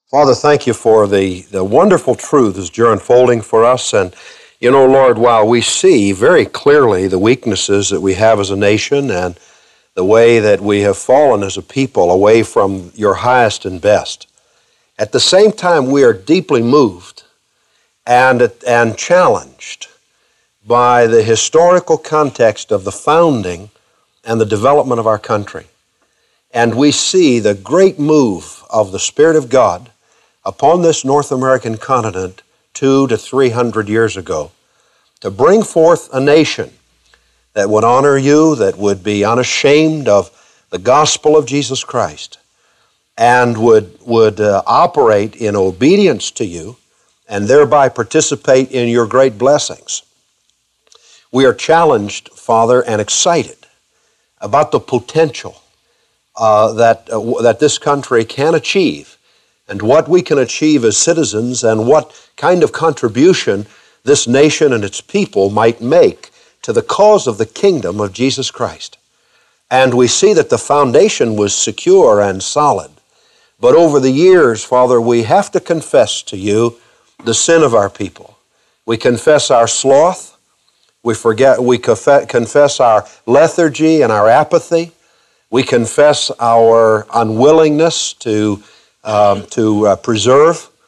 Father, thank you for the wonderful truths you're unfolding for us. And, Lord, while we see very clearly the weaknesses that we have as a nation and the way that we have fallen as a people away from your highest and best, at the same time we are deeply moved and challenged by the historical context of the founding and the development of our country. And we see the great move of the Spirit of God upon this North American continent 200 to 300 years ago to bring forth a nation that would honor you, that would be unashamed of the gospel of Jesus Christ, and would operate in obedience to you and thereby participate in your great blessings. We are challenged, Father, and excited about the potential that this country can achieve and what we can achieve as citizens and what kind of contribution this nation and its people might make to the cause of the kingdom of Jesus Christ. And we see that the foundation was secure and solid. But over the years, Father, we have to confess to you the sin of our people. We confess our sloth. We confess our lethargy and our apathy. We confess our unwillingness to preserve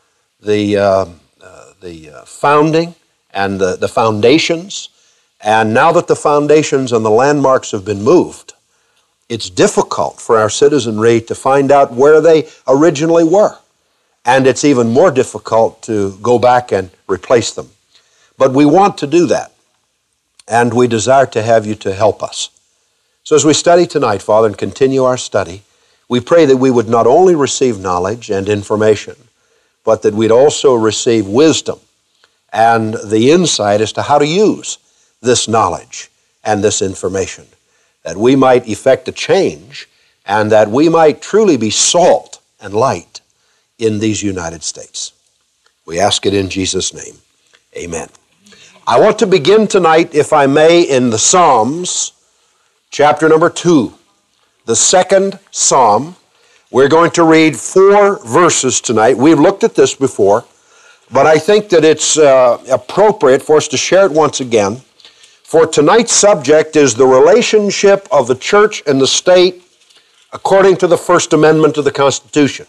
the founding and the foundations. And now that the foundations and the landmarks have been moved, it's difficult for our citizenry to find out where they originally were. And it's even more difficult to go back and replace them. But we want to do that. And we desire to have you to help us. So as we study tonight, Father, and continue our study, we pray that we would not only receive knowledge and information, but that we'd also receive wisdom and the insight as to how to use this knowledge and this information, that we might effect a change and that we might truly be salt and light in these United States. We ask it in Jesus' name. Amen. I want to begin tonight, if I may, in the Psalms, chapter number 2, the second Psalm. We're going to read 4 verses tonight. We've looked at this before, but I think that it's appropriate for us to share it once again. For tonight's subject is the relationship of the church and the state according to the First Amendment of the Constitution.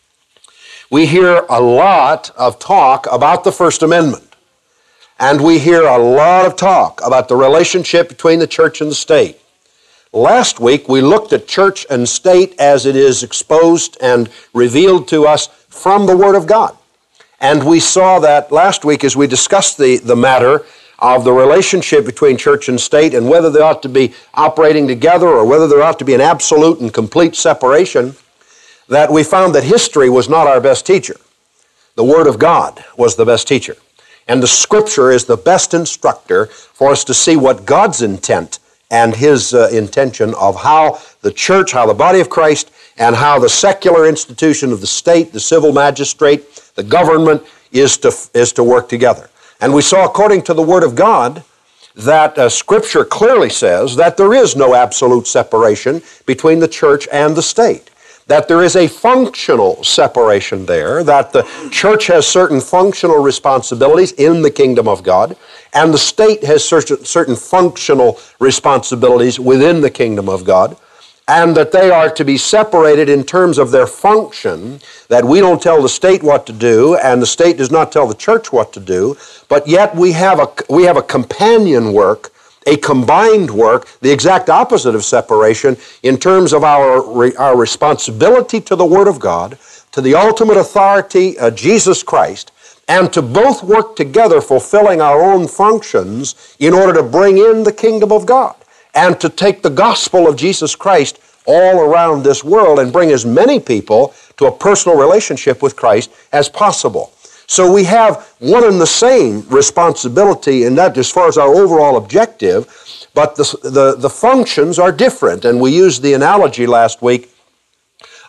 We hear a lot of talk about the First Amendment. And we hear a lot of talk about the relationship between the church and the state. Last week, we looked at church and state as it is exposed and revealed to us from the Word of God. And we saw that last week as we discussed the matter of the relationship between church and state and whether they ought to be operating together or whether there ought to be an absolute and complete separation, that we found that history was not our best teacher. The Word of God was the best teacher. And the Scripture is the best instructor for us to see what God's intent and His intention of how the church, how the body of Christ, and how the secular institution of the state, the civil magistrate, the government is to work together. And we saw, according to the Word of God, that Scripture clearly says that there is no absolute separation between the church and the state. That there is a functional separation there, that the church has certain functional responsibilities in the kingdom of God, and the state has certain functional responsibilities within the kingdom of God, and that they are to be separated in terms of their function, that we don't tell the state what to do, and the state does not tell the church what to do, but yet we have a companion work, a combined work, the exact opposite of separation in terms of our responsibility to the Word of God, to the ultimate authority, Jesus Christ, and to both work together fulfilling our own functions in order to bring in the kingdom of God and to take the gospel of Jesus Christ all around this world and bring as many people to a personal relationship with Christ as possible. So we have one and the same responsibility in that as far as our overall objective, but the functions are different. And we used the analogy last week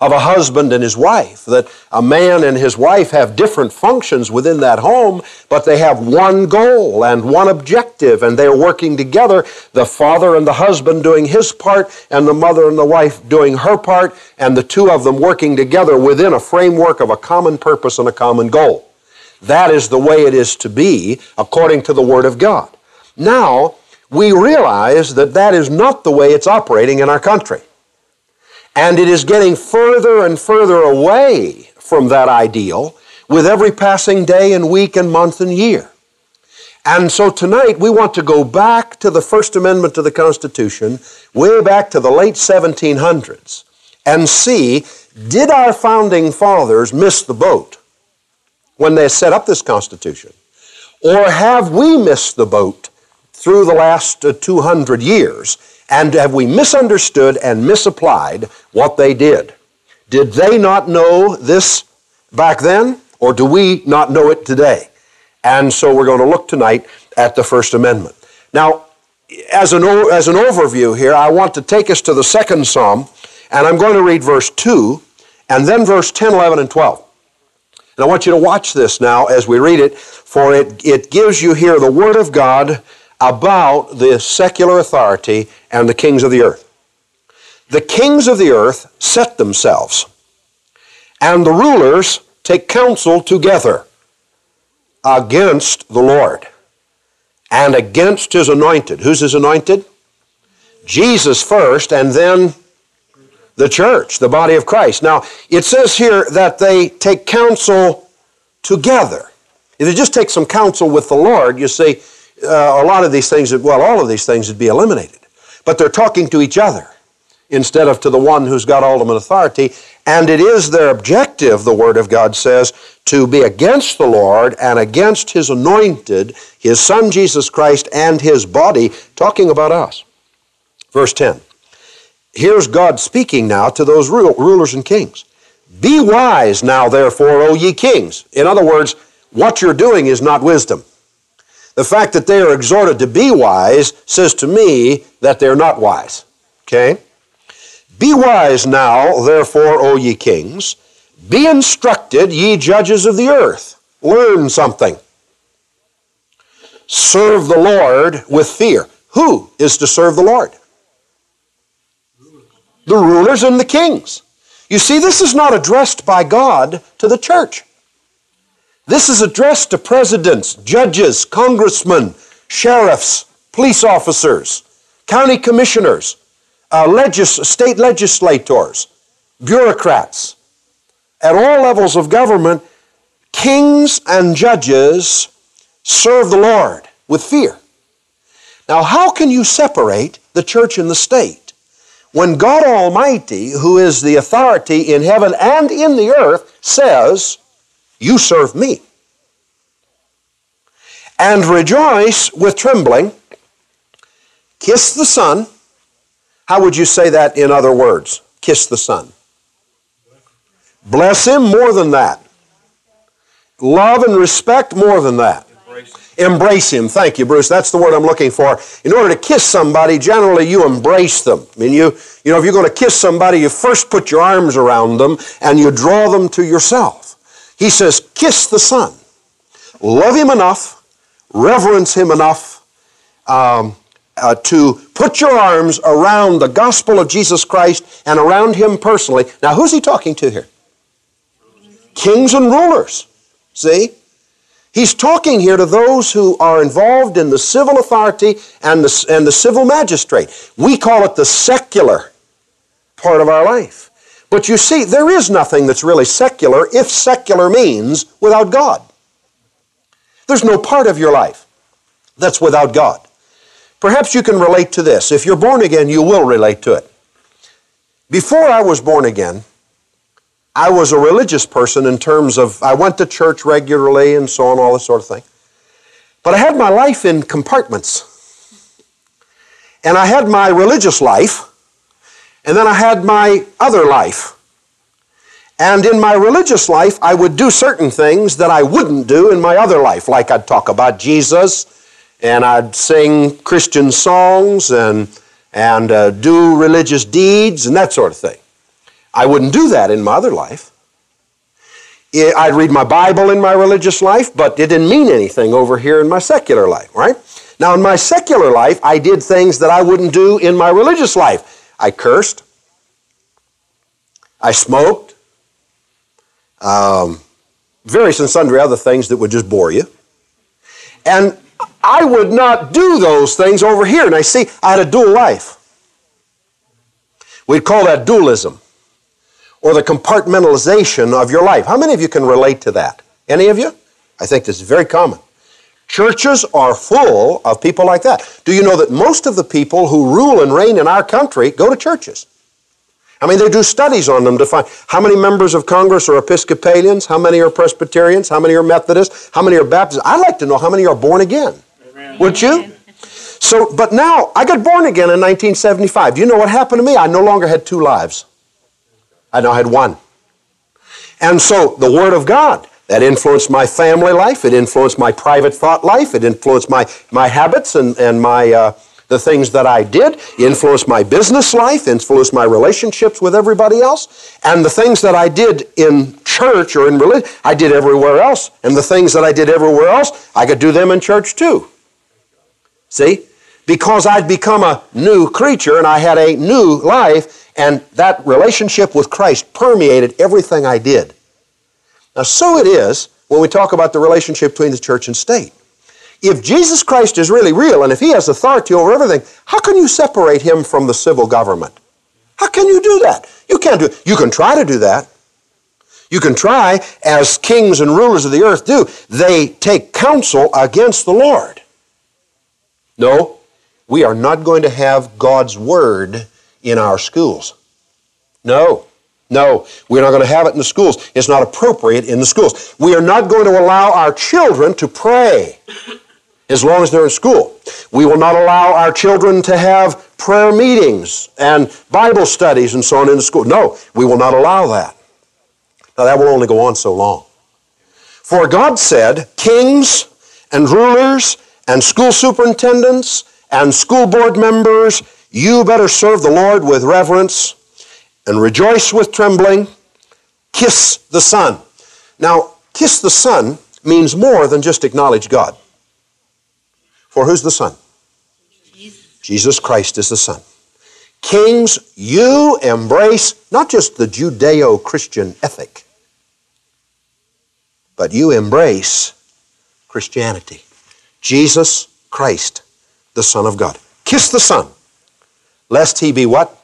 of a husband and his wife, that a man and his wife have different functions within that home, but they have one goal and one objective, and they're working together, the father and the husband doing his part, and the mother and the wife doing her part, and the two of them working together within a framework of a common purpose and a common goal. That is the way it is to be according to the Word of God. Now, we realize that that is not the way it's operating in our country. And it is getting further and further away from that ideal with every passing day and week and month and year. And so tonight we want to go back to the First Amendment to the Constitution, way back to the late 1700s, and see, did our founding fathers miss the boat when they set up this Constitution? Or have we missed the boat through the last 200 years? And have we misunderstood and misapplied what they did? Did they not know this back then, or do we not know it today? And so we're going to look tonight at the First Amendment. Now, as an overview here, I want to take us to the second Psalm, and I'm going to read verse 2, and then verse 10, 11, and 12. And I want you to watch this now as we read it, for it gives you here the Word of God about the secular authority and the kings of the earth. The kings of the earth set themselves, and the rulers take counsel together against the Lord and against His anointed. Who's His anointed? Jesus first, and then the church, the body of Christ. Now, it says here that they take counsel together. If they just take some counsel with the Lord, you see, a lot of these things, well, all of these things would be eliminated. But they're talking to each other instead of to the one who's got ultimate authority. And it is their objective, the Word of God says, to be against the Lord and against His anointed, His Son Jesus Christ, and His body, talking about us. Verse 10. Here's God speaking now to those rulers and kings. Be wise now, therefore, O ye kings. In other words, what you're doing is not wisdom. The fact that they are exhorted to be wise says to me that they're not wise. Okay? Be wise now, therefore, O ye kings. Be instructed, ye judges of the earth. Learn something. Serve the Lord with fear. Who is to serve the Lord? The rulers and the kings. You see, this is not addressed by God to the church. This is addressed to presidents, judges, congressmen, sheriffs, police officers, county commissioners, state legislators, bureaucrats. At all levels of government, kings and judges serve the Lord with fear. Now, how can you separate the church and the state when God Almighty, who is the authority in heaven and in the earth, says, you serve me? And rejoice with trembling. Kiss the Son. How would you say that in other words? Kiss the Son. Bless Him more than that. Love and respect more than that. Embrace Him. Thank you, Bruce. That's the word I'm looking for. In order to kiss somebody, generally you embrace them. I mean, you know, if you're going to kiss somebody, you first put your arms around them and you draw them to yourself. He says, kiss the Son. Love Him enough, reverence Him enough to put your arms around the gospel of Jesus Christ and around Him personally. Now, who's He talking to here? Kings and rulers. See? He's talking here to those who are involved in the civil authority and the civil magistrate. We call it the secular part of our life. But you see, there is nothing that's really secular if secular means without God. There's no part of your life that's without God. Perhaps you can relate to this. If you're born again, you will relate to it. Before I was born again, I was a religious person in terms of, I went to church regularly and so on, all this sort of thing. But I had my life in compartments. And I had my religious life, and then I had my other life. And in my religious life, I would do certain things that I wouldn't do in my other life. Like I'd talk about Jesus, and I'd sing Christian songs, and do religious deeds, and that sort of thing. I wouldn't do that in my other life. I'd read my Bible in my religious life, but it didn't mean anything over here in my secular life, right? Now, in my secular life, I did things that I wouldn't do in my religious life. I cursed. I smoked. Various and sundry other things that would just bore you. And I would not do those things over here. And I had a dual life. We'd call that dualism, or the compartmentalization of your life. How many of you can relate to that? Any of you? I think this is very common. Churches are full of people like that. Do you know that most of the people who rule and reign in our country go to churches? I mean, they do studies on them to find how many members of Congress are Episcopalians, how many are Presbyterians, how many are Methodists, how many are Baptists. I'd like to know how many are born again. Amen. Wouldn't you? So, but now, I got born again in 1975. Do you know what happened to me? I no longer had two lives. I now had one. And so, the Word of God, that influenced my family life, it influenced my private thought life, it influenced my habits and my the things that I did, influenced my business life, influenced my relationships with everybody else, and the things that I did in church or in religion, I did everywhere else, and the things that I did everywhere else, I could do them in church too. See? Because I'd become a new creature and I had a new life, and that relationship with Christ permeated everything I did. Now, so it is when we talk about the relationship between the church and state. If Jesus Christ is really real, and if He has authority over everything, how can you separate Him from the civil government? How can you do that? You can't do it. You can try to do that. You can try, as kings and rulers of the earth do. They take counsel against the Lord. No, we are not going to have God's Word in our schools. No, we're not going to have it in the schools. It's not appropriate in the schools. We are not going to allow our children to pray as long as they're in school. We will not allow our children to have prayer meetings and Bible studies and so on in the school. No, we will not allow that. Now, that will only go on so long. For God said, kings and rulers and school superintendents and school board members, you better serve the Lord with reverence and rejoice with trembling. Kiss the Son. Now, kiss the Son means more than just acknowledge God. For who's the Son? Jesus Christ is the Son. Kings, you embrace not just the Judeo-Christian ethic, but you embrace Christianity. Jesus Christ, the Son of God. Kiss the Son, lest He be what?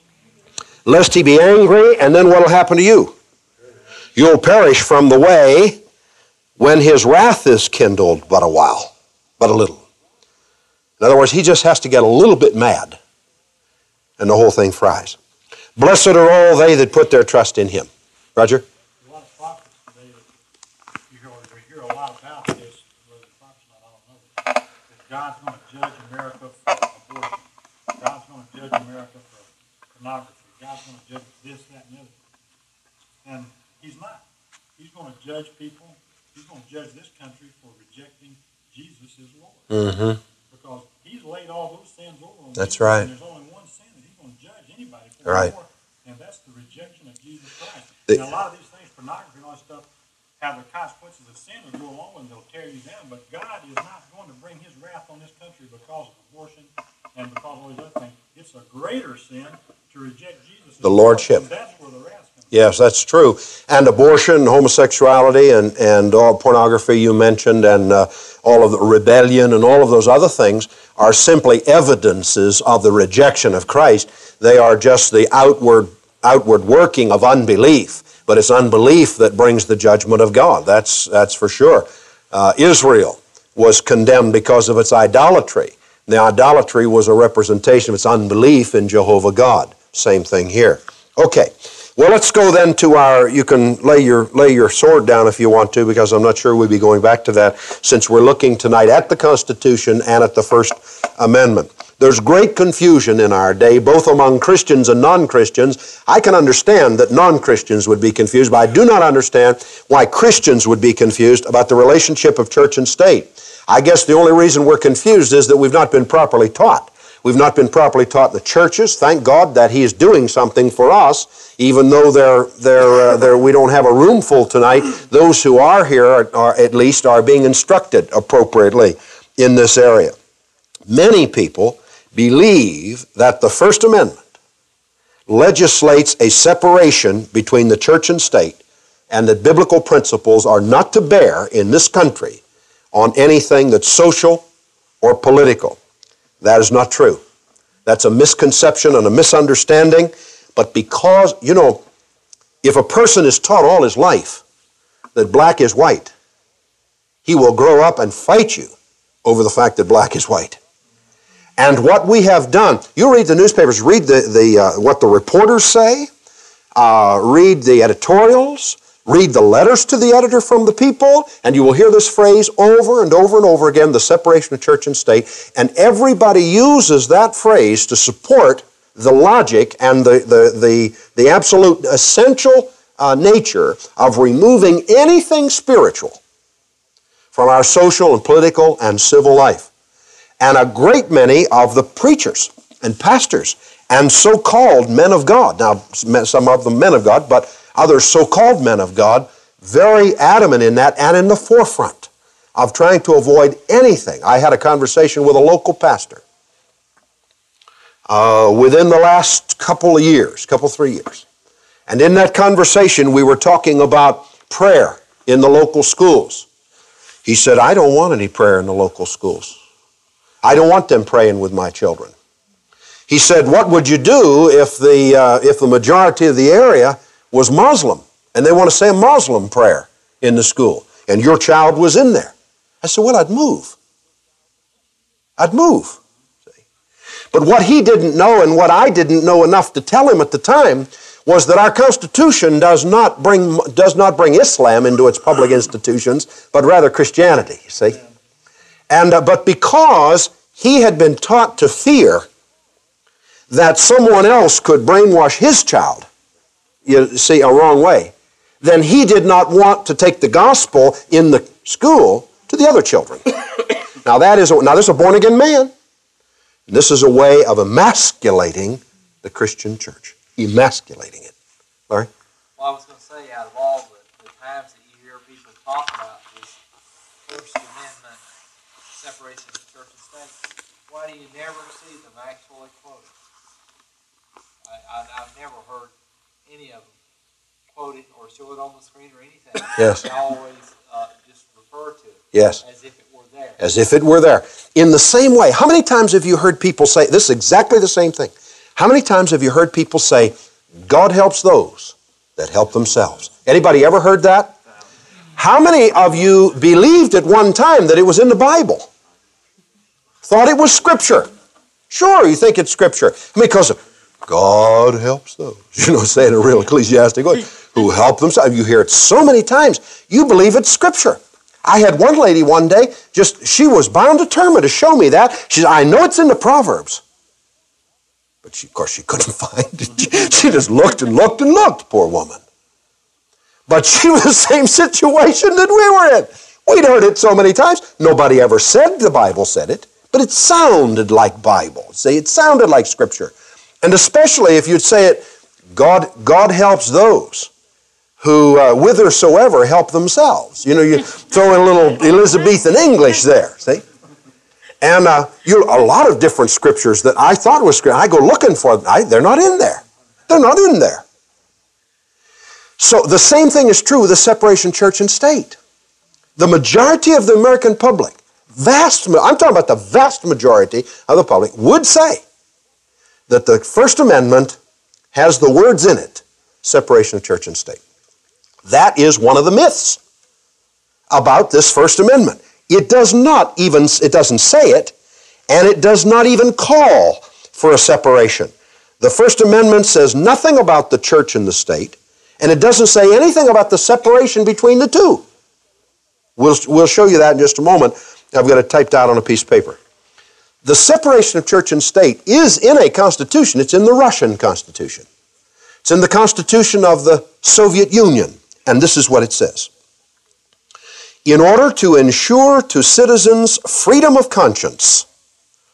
Lest He be angry, and then what will happen to you? You'll perish from the way when His wrath is kindled but a while, but a little. In other words, He just has to get a little bit mad, and the whole thing fries. Blessed are all they that put their trust in Him. Roger? A lot of prophets today, you hear a lot about this, whether the prophets not, I don't know, that God's going to judge America for abortion. God's going to judge America for pornography. God's going to judge this, that, and the other. And He's not. He's going to judge people. He's going to judge this country for rejecting Jesus as Lord. Mm-hmm. Because He's laid all those sins over on That's people, right. and there's only one sin that He's going to judge anybody for. Right. More, and that's the rejection of Jesus Christ. And a lot of these things, pornography and all that stuff, have the consequences of sin that go along and they'll tear you down. But God is not going to bring His wrath on this country because of abortion and because of all these other things. It's a greater sin to reject Jesus. The Lordship. And that's where the wrath comes. Yes, that's true. And abortion, homosexuality, and all pornography you mentioned, and all of the rebellion and all of those other things are simply evidences of the rejection of Christ. They are just the outward working of unbelief. But it's unbelief that brings the judgment of God. That's for sure. Israel was condemned because of its idolatry. The idolatry was a representation of its unbelief in Jehovah God. Same thing here. Okay. Well, let's go then to our, you can lay your sword down if you want to, because I'm not sure we'll be going back to that, since we're looking tonight at the Constitution and at the First Amendment. There's great confusion in our day, both among Christians and non-Christians. I can understand that non-Christians would be confused, but I do not understand why Christians would be confused about the relationship of church and state. I guess the only reason we're confused is that we've not been properly taught. We've not been properly taught in the churches. Thank God that He is doing something for us, even though we don't have a room full tonight. Those who are here are at least being instructed appropriately in this area. Many people believe that the First Amendment legislates a separation between the church and state, and that biblical principles are not to bear in this country on anything that's social or political. That is not true. That's a misconception and a misunderstanding. But because, if a person is taught all his life that black is white, he will grow up and fight you over the fact that black is white. And what we have done, you read the newspapers, read what the reporters say, read the editorials, read the letters to the editor from the people, and you will hear this phrase over and over and over again, the separation of church and state, and everybody uses that phrase to support the logic and the absolute essential nature of removing anything spiritual from our social and political and civil life. And a great many of the preachers and pastors and so-called men of God, now some of them men of God, but others so-called men of God, very adamant in that and in the forefront of trying to avoid anything. I had a conversation with a local pastor within the last couple 3 years. And in that conversation, we were talking about prayer in the local schools. He said, I don't want any prayer in the local schools. I don't want them praying with my children. He said, what would you do if the majority of the area was Muslim and they want to say a Muslim prayer in the school and your child was in there? I said, well, I'd move. See? But what he didn't know and what I didn't know enough to tell him at the time was that our Constitution does not bring Islam into its public institutions, but rather Christianity, you see? And but because he had been taught to fear that someone else could brainwash his child, you see, a wrong way, then he did not want to take the gospel in the school to the other children. Now this is a born-again man. This is a way of emasculating the Christian church. Emasculating it. Larry? Well, I was going to say, out of all the times that you hear people talk about this First Amendment separation of church and state, why do you never see them actually quoted? I've never heard any of them quote it or show it on the screen or anything. Yes. They always just refer to it. Yes. As if it were there. As if it were there. In the same way, how many times have you heard people say, this is exactly the same thing. How many times have you heard people say, God helps those that help themselves? Anybody ever heard that? How many of you believed at one time that it was in the Bible? Thought it was Scripture? Sure, you think it's Scripture. Because God helps those, saying a real ecclesiastic way, who help themselves. You hear it so many times, you believe it's Scripture. I had one lady one day, she was bound determined to show me that. She said, I know it's in the Proverbs. But of course she couldn't find it. She just looked and looked and looked, poor woman. But she was the same situation that we were in. We'd heard it so many times. Nobody ever said the Bible said it, but it sounded like Bible. See, it sounded like Scripture. And especially if you'd say it, God helps those who whithersoever help themselves. You throw in a little Elizabethan English there, see? And a lot of different scriptures that I thought was scripture, I go looking for them. They're not in there. They're not in there. So the same thing is true with the separation of church and state. The majority of the American public, I'm talking about the vast majority of the public, would say that the First Amendment has the words in it, separation of church and state. That is one of the myths about this First Amendment. It doesn't say it, and it does not even call for a separation. The First Amendment says nothing about the church and the state, and it doesn't say anything about the separation between the two. We'll show you that in just a moment. I've got it typed out on a piece of paper. The separation of church and state is in a constitution. It's in the Russian Constitution. It's in the Constitution of the Soviet Union, and this is what it says. In order to ensure to citizens freedom of conscience,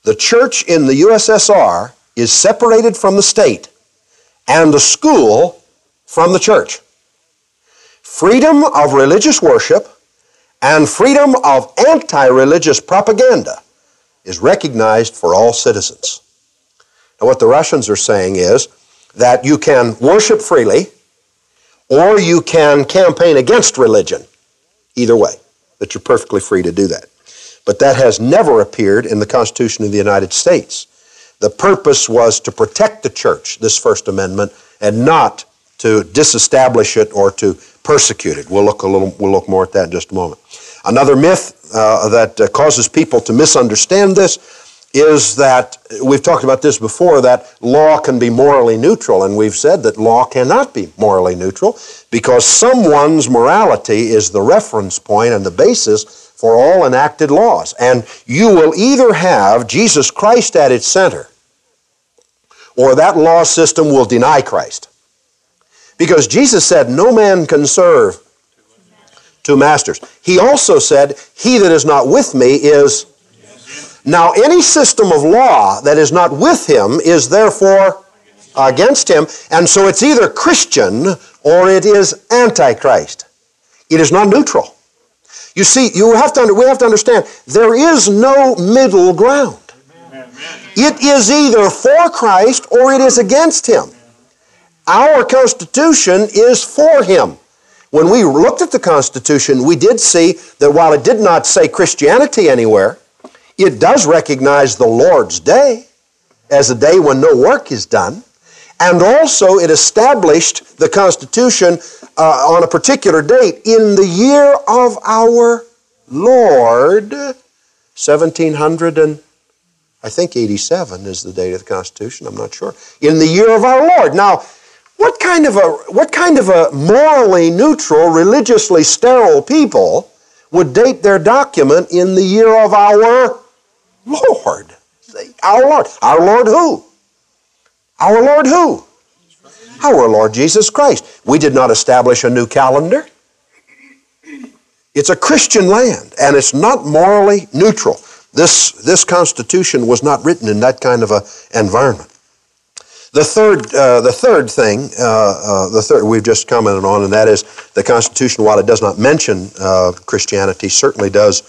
the church in the USSR is separated from the state and the school from the church. Freedom of religious worship and freedom of anti-religious propaganda is recognized for all citizens. Now, what the Russians are saying is that you can worship freely or you can campaign against religion. Either way, that you're perfectly free to do that. But that has never appeared in the Constitution of the United States. The purpose was to protect the church, this First Amendment, and not to disestablish it or to persecute it. We'll look more at that in just a moment. Another myth that causes people to misunderstand this is that, we've talked about this before, that law can be morally neutral, and we've said that law cannot be morally neutral because someone's morality is the reference point and the basis for all enacted laws. And you will either have Jesus Christ at its center, or that law system will deny Christ. Because Jesus said, no man can serve two masters. He also said, he that is not with me is... Now, any system of law that is not with him is therefore against him, and so it's either Christian or it is Antichrist. It is not neutral. You see, we have to understand, there is no middle ground. It is either for Christ or it is against him. Our Constitution is for him. When we looked at the Constitution, we did see that while it did not say Christianity anywhere, it does recognize the Lord's Day as a day when no work is done. And also it established the Constitution on a particular date in the year of our Lord, 1787 is the date of the Constitution, I'm not sure. In the year of our Lord. Now, what kind of a morally neutral, religiously sterile people would date their document in the year of our Lord? Our Lord. Our Lord who? Our Lord who? Our Lord Jesus Christ. We did not establish a new calendar. It's a Christian land, and it's not morally neutral. This Constitution was not written in that kind of an environment. The third thing we've just commented on, and that is the Constitution, while it does not mention Christianity, certainly does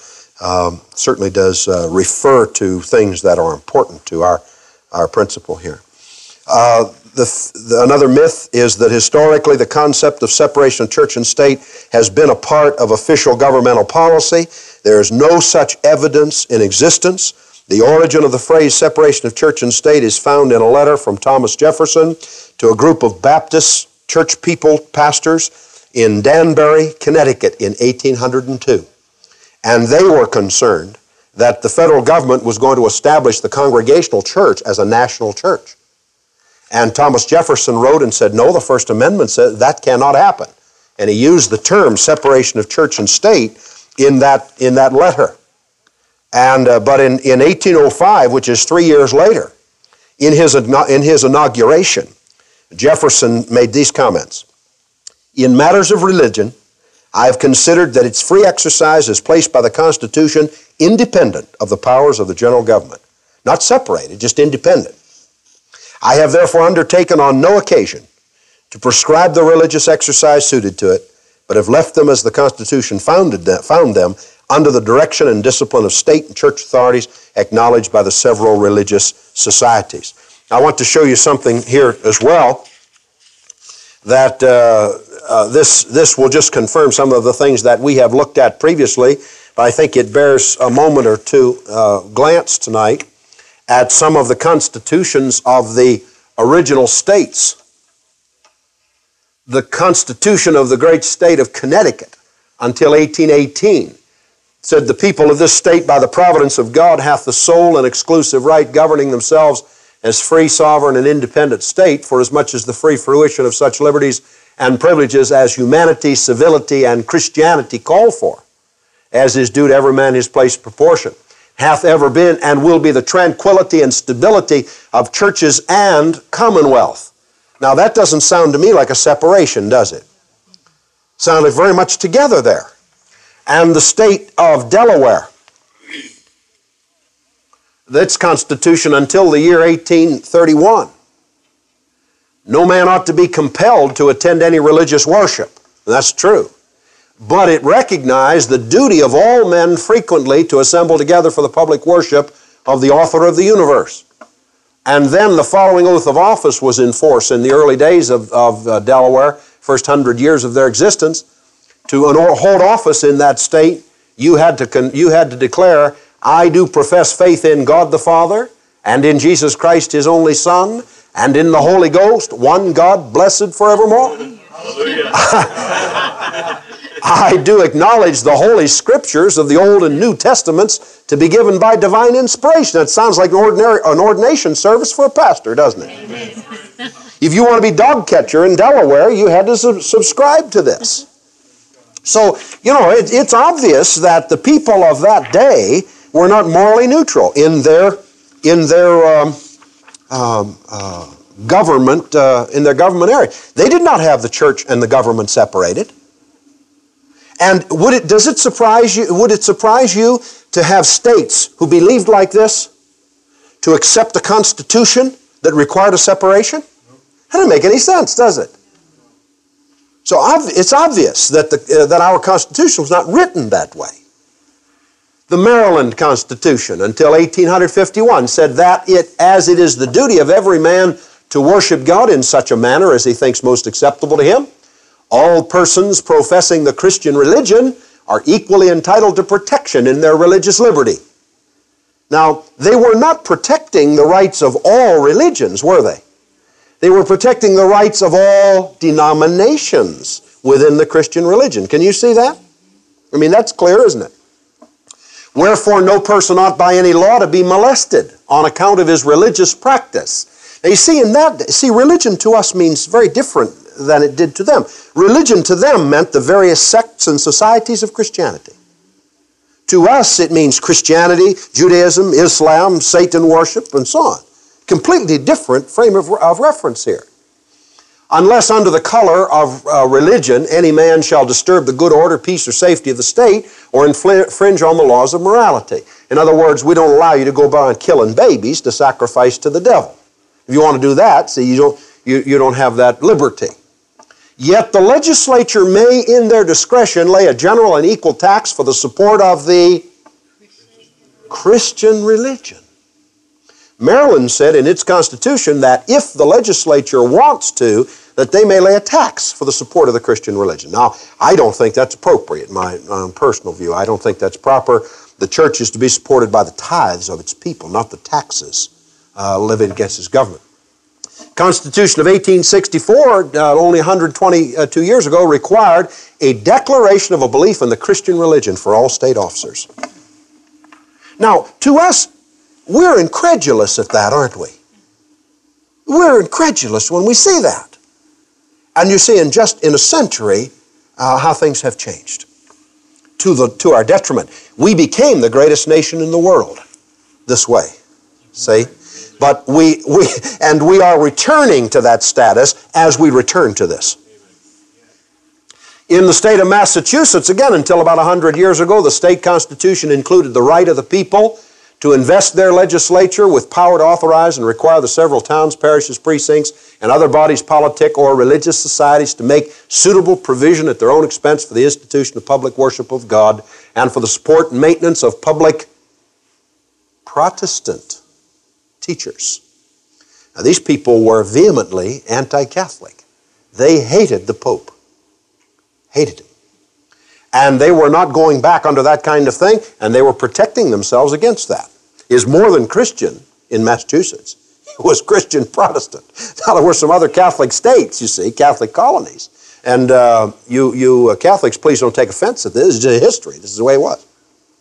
refer to things that are important to our principle here. Another myth is that historically the concept of separation of church and state has been a part of official governmental policy. There is no such evidence in existence. The origin of the phrase separation of church and state is found in a letter from Thomas Jefferson to a group of Baptist church people, pastors, in Danbury, Connecticut in 1802. And they were concerned that the federal government was going to establish the Congregational Church as a national church. And Thomas Jefferson wrote and said, no, the First Amendment says that cannot happen. And he used the term separation of church and state in that letter. And but in 1805, which is 3 years later, in his inauguration, Jefferson made these comments. In matters of religion, I have considered that its free exercise is placed by the Constitution independent of the powers of the general government. Not separated, just independent. I have therefore undertaken on no occasion to prescribe the religious exercise suited to it, but have left them as the Constitution found them, under the direction and discipline of state and church authorities acknowledged by the several religious societies. I want to show you something here as well that this will just confirm some of the things that we have looked at previously, but I think it bears a moment or two glance tonight at some of the constitutions of the original states. The Constitution of the great state of Connecticut until 1818 said, the people of this state by the providence of God hath the sole and exclusive right governing themselves as free, sovereign, and independent state, for as much as the free fruition of such liberties and privileges as humanity, civility, and Christianity call for, as is due to every man his place proportion, hath ever been and will be the tranquility and stability of churches and commonwealth. Now that doesn't sound to me like a separation, does it? Sounded very much together there. And the state of Delaware. its constitution until the year 1831. No man ought to be compelled to attend any religious worship. That's true. But it recognized the duty of all men frequently to assemble together for the public worship of the author of the universe. And then the following oath of office was in force in the early days of Delaware, first 100 years of their existence. To hold office in that state, you had to declare, I do profess faith in God the Father, and in Jesus Christ, His only Son, and in the Holy Ghost, one God, blessed forevermore. Hallelujah. I do acknowledge the Holy Scriptures of the Old and New Testaments to be given by divine inspiration. That sounds like an ordination service for a pastor, doesn't it? Amen. If you want to be dog catcher in Delaware, you had to subscribe to this. So, it's obvious that the people of that day were not morally neutral in their government area. They did not have the church and the government separated. And would it surprise you to have states who believed like this to accept a constitution that required a separation? That doesn't make any sense, does it? So it's obvious that our Constitution was not written that way. The Maryland Constitution until 1851 said that as it is the duty of every man to worship God in such a manner as he thinks most acceptable to him, all persons professing the Christian religion are equally entitled to protection in their religious liberty. Now, they were not protecting the rights of all religions, were they? They were protecting the rights of all denominations within the Christian religion. Can you see that? I mean, that's clear, isn't it? Wherefore, no person ought by any law to be molested on account of his religious practice. Now, you see, religion to us means very different than it did to them. Religion to them meant the various sects and societies of Christianity. To us, it means Christianity, Judaism, Islam, Satan worship, and so on. Completely different frame of reference here. Unless under the color of religion any man shall disturb the good order, peace, or safety of the state, or infringe on the laws of morality. In other words, we don't allow you to go around killing babies to sacrifice to the devil. If you want to do that, see, you don't have that liberty. Yet the legislature may, in their discretion, lay a general and equal tax for the support of the Christian religion. Maryland said in its constitution that if the legislature wants to, that they may lay a tax for the support of the Christian religion. Now, I don't think that's appropriate, in my own personal view. I don't think that's proper. The church is to be supported by the tithes of its people, not the taxes levied against its government. Constitution of 1864, only 122 years ago, required a declaration of a belief in the Christian religion for all state officers. Now, to us, we're incredulous at that, aren't we? We're incredulous when we see that. And you see, in a century, how things have changed to our detriment. We became the greatest nation in the world this way. See? But we are returning to that status as we return to this. In the state of Massachusetts, again, until about 100 years ago, the state constitution included the right of the people to invest their legislature with power to authorize and require the several towns, parishes, precincts, and other bodies, politic or religious societies to make suitable provision at their own expense for the institution of public worship of God and for the support and maintenance of public Protestant teachers. Now, these people were vehemently anti-Catholic. They hated the Pope. Hated him. And they were not going back under that kind of thing, and they were protecting themselves against that. He is more than Christian in Massachusetts. He was Christian Protestant. Now, there were some other Catholic states, you see, Catholic colonies. And you Catholics, please don't take offense at this. This is just history. This is the way it was.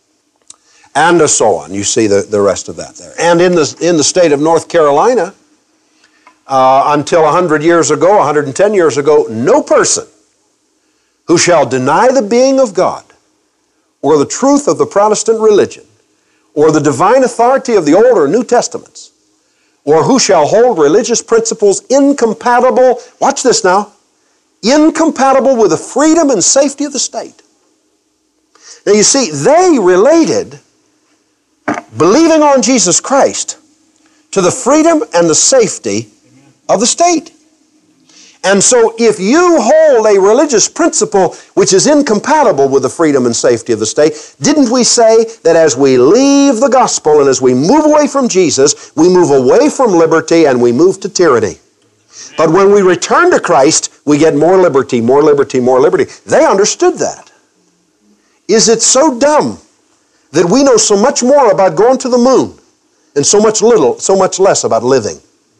And so on. You see the rest of that there. And in the state of North Carolina, until 100 years ago, 110 years ago, no person who shall deny the being of God, or the truth of the Protestant religion, or the divine authority of the Old or New Testaments, or who shall hold religious principles incompatible, watch this now, incompatible with the freedom and safety of the state. Now you see, they related believing on Jesus Christ to the freedom and the safety of the state. And so if you hold a religious principle which is incompatible with the freedom and safety of the state, didn't we say that as we leave the gospel and as we move away from Jesus, we move away from liberty and we move to tyranny? But when we return to Christ, we get more liberty, more liberty, more liberty. They understood that. Is it so dumb that we know so much more about going to the moon and so much less about living?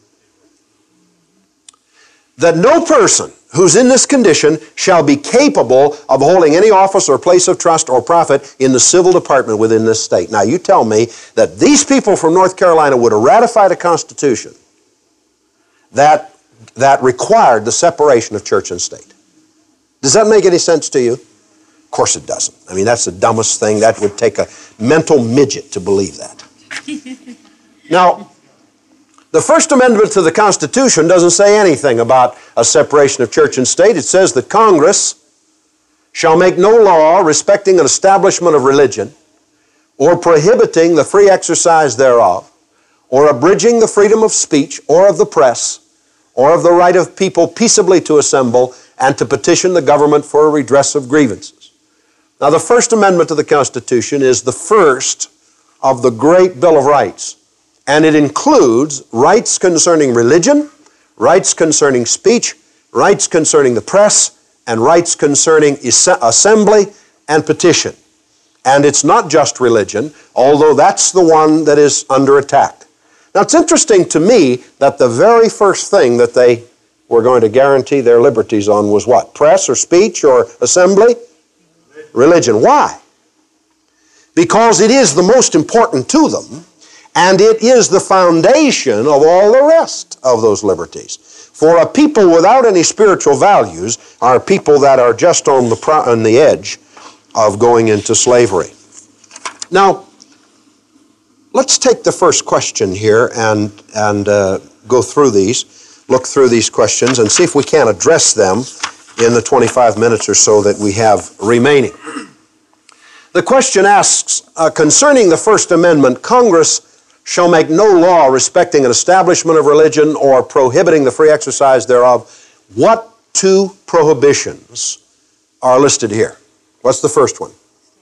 That no person who's in this condition shall be capable of holding any office or place of trust or profit in the civil department within this state. Now you tell me that these people from North Carolina would have ratified a constitution that required the separation of church and state. Does that make any sense to you? Of course it doesn't. I mean, that's the dumbest thing. That would take a mental midget to believe that. Now, the First Amendment to the Constitution doesn't say anything about a separation of church and state. It says that Congress shall make no law respecting an establishment of religion or prohibiting the free exercise thereof or abridging the freedom of speech or of the press or of the right of people peaceably to assemble and to petition the government for a redress of grievances. Now, the First Amendment to the Constitution is the first of the great Bill of Rights. And it includes rights concerning religion, rights concerning speech, rights concerning the press, and rights concerning assembly and petition. And it's not just religion, although that's the one that is under attack. Now, it's interesting to me that the very first thing that they were going to guarantee their liberties on was what? Press or speech or assembly? Religion. Why? Because it is the most important to them. And it is the foundation of all the rest of those liberties. For a people without any spiritual values are people that are just on the edge of going into slavery. Now, let's take the first question here and go through these, look through these questions, and see if we can address them in the 25 minutes or so that we have remaining. The question asks, concerning the First Amendment, Congress shall make no law respecting an establishment of religion or prohibiting the free exercise thereof. What two prohibitions are listed here? What's the first one?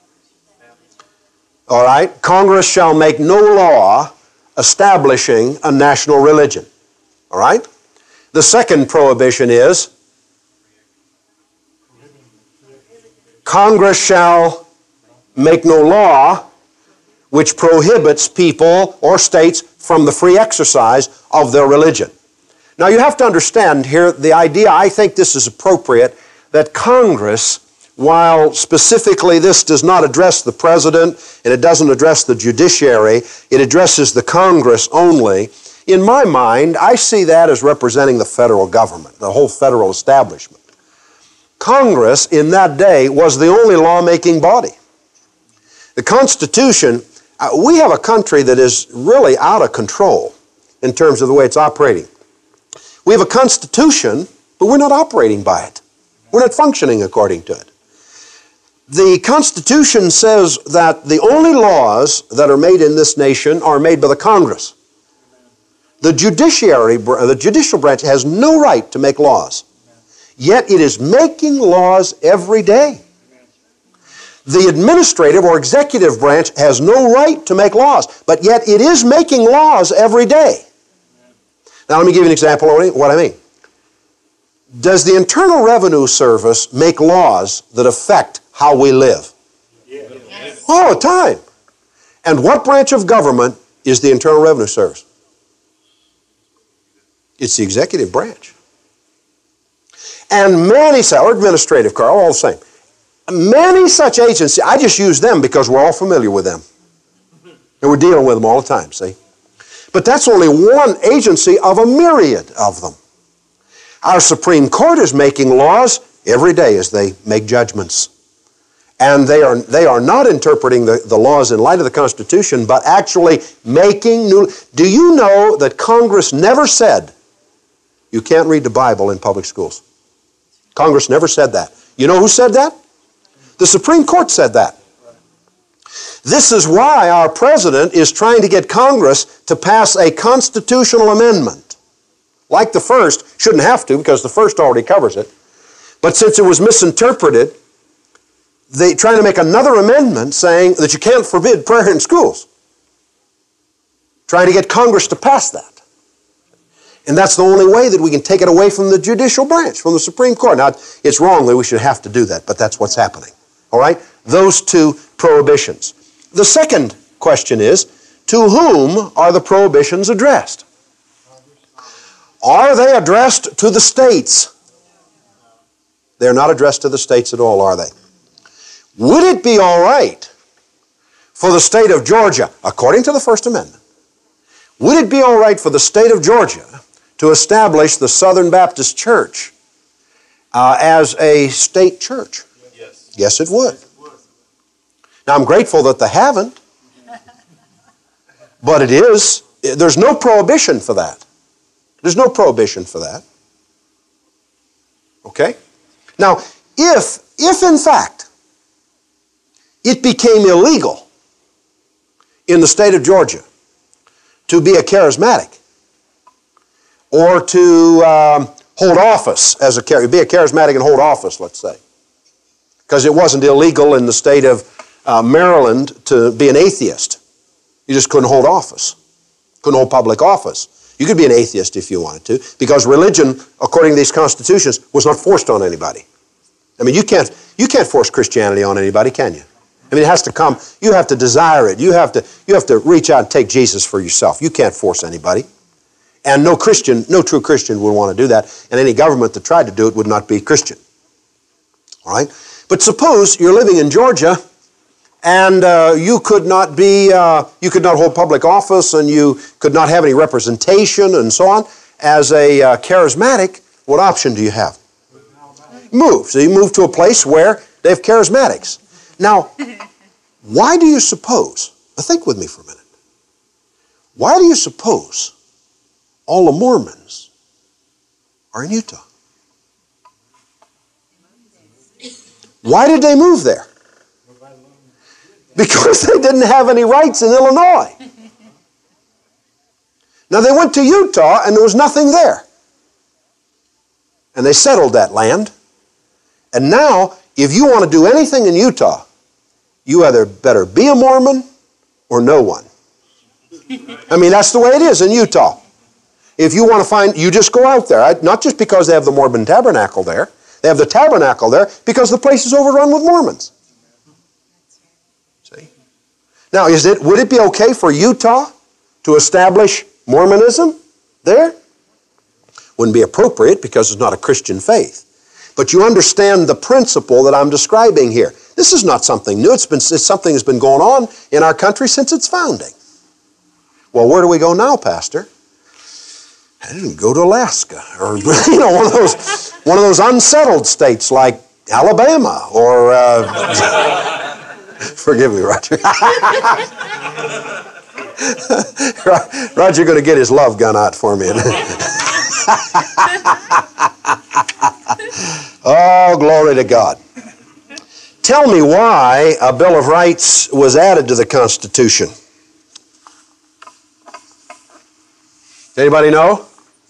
All right. Congress shall make no law establishing a national religion. All right. The second prohibition is Congress shall make no law which prohibits people or states from the free exercise of their religion. Now you have to understand here the idea, I think this is appropriate, that Congress, while specifically this does not address the president and it doesn't address the judiciary, it addresses the Congress only. In my mind, I see that as representing the federal government, the whole federal establishment. Congress in that day was the only lawmaking body. The Constitution, we have a country that is really out of control in terms of the way it's operating. We have a Constitution, but we're not operating by it. We're not functioning according to it. The Constitution says that the only laws that are made in this nation are made by the Congress. The judicial branch has no right to make laws. Yet it is making laws every day. The administrative or executive branch has no right to make laws, but yet it is making laws every day. Now let me give you an example of what I mean. Does the Internal Revenue Service make laws that affect how we live? Yes. All the time. And what branch of government is the Internal Revenue Service? It's the executive branch. And many, or administrative, Carl, all the same. Many such agencies, I just use them because we're all familiar with them. And we're dealing with them all the time, see? But that's only one agency of a myriad of them. Our Supreme Court is making laws every day as they make judgments. And they are not interpreting the laws in light of the Constitution, but actually making new... Do you know that Congress never said, you can't read the Bible in public schools? Congress never said that. You know who said that? The Supreme Court said that. This is why our president is trying to get Congress to pass a constitutional amendment. Like the first, shouldn't have to because the first already covers it. But since it was misinterpreted, they're trying to make another amendment saying that you can't forbid prayer in schools. Trying to get Congress to pass that. And that's the only way that we can take it away from the judicial branch, from the Supreme Court. Now, it's wrong that we should have to do that, but that's what's happening. All right? Those two prohibitions. The second question is, to whom are the prohibitions addressed? Are they addressed to the states? They're not addressed to the states at all, are they? Would it be all right for the state of Georgia, according to the First Amendment, would it be all right for the state of Georgia to establish the Southern Baptist Church as a state church? Yes. Yes, it would. Now, I'm grateful that they haven't, but it is. There's no prohibition for that. There's no prohibition for that. Okay? Now, if in fact it became illegal in the state of Georgia to be a charismatic or to hold office as be a charismatic and hold office, let's say, because it wasn't illegal in the state of Maryland to be an atheist. You just couldn't hold office, couldn't hold public office. You could be an atheist if you wanted to, because religion, according to these constitutions, was not forced on anybody. I mean, you can't force Christianity on anybody, can you? I mean, it has to come. You have to desire it. You have to reach out and take Jesus for yourself. You can't force anybody. And no true Christian would want to do that, and any government that tried to do it would not be Christian. All right? But suppose you're living in Georgia, and you could not hold public office, and you could not have any representation, and so on. As a charismatic, what option do you have? Move. So you move to a place where they have charismatics. Now, why do you suppose, now think with me for a minute, why do you suppose all the Mormons are in Utah? Why did they move there? Because they didn't have any rights in Illinois. Now they went to Utah and there was nothing there. And they settled that land. And now, if you want to do anything in Utah, you either better be a Mormon or no one. I mean, that's the way it is in Utah. If you want to find, you just go out there. Not just because they have the Mormon tabernacle there. They have the tabernacle there because the place is overrun with Mormons. See? Now, would it be okay for Utah to establish Mormonism there? Wouldn't be appropriate because it's not a Christian faith. But you understand the principle that I'm describing here. This is not something new. It's something that's been going on in our country since its founding. Well, where do we go now, Pastor? I didn't go to Alaska or one of those unsettled states like Alabama or forgive me, Roger. Roger's going to get his love gun out for me. Oh, glory to God. Tell me why a Bill of Rights was added to the Constitution. Anybody know?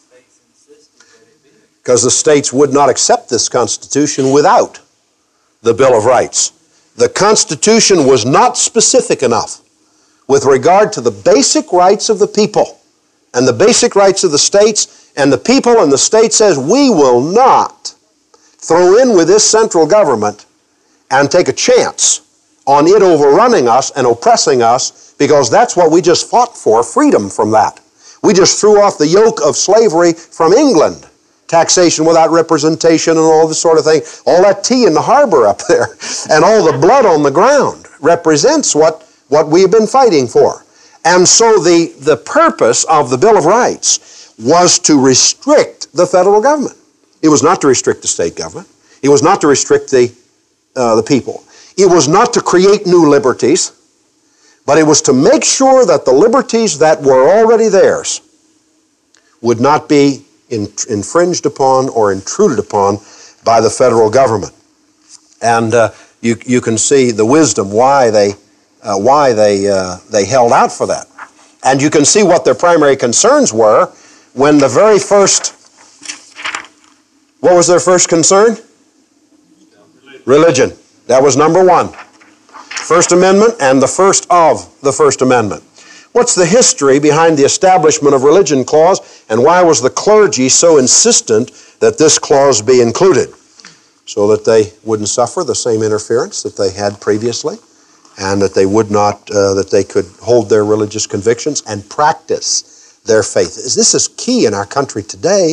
Because the states would not accept this Constitution without the Bill of Rights. The Constitution was not specific enough with regard to the basic rights of the people and the basic rights of the states, and the people and the state says, we will not throw in with this central government and take a chance on it overrunning us and oppressing us, because that's what we just fought for, freedom from that. We just threw off the yoke of slavery from England. Taxation without representation and all this sort of thing. All that tea in the harbor up there and all the blood on the ground represents what we've been fighting for. And so the purpose of the Bill of Rights was to restrict the federal government. It was not to restrict the state government. It was not to restrict the people. It was not to create new liberties, but it was to make sure that the liberties that were already theirs would not be infringed upon or intruded upon by the federal government. And you can see the wisdom why they they held out for that. And you can see what their primary concerns were when the very first, what was their first concern? Religion. That was number one. First Amendment and the first of the First Amendment. What's the history behind the establishment of religion clause, and why was the clergy so insistent that this clause be included? So that they wouldn't suffer the same interference that they had previously, and that they would not, that they could hold their religious convictions and practice their faith. This is key in our country today.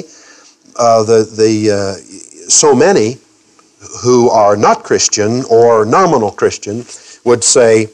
So many who are not Christian or nominal Christian would say,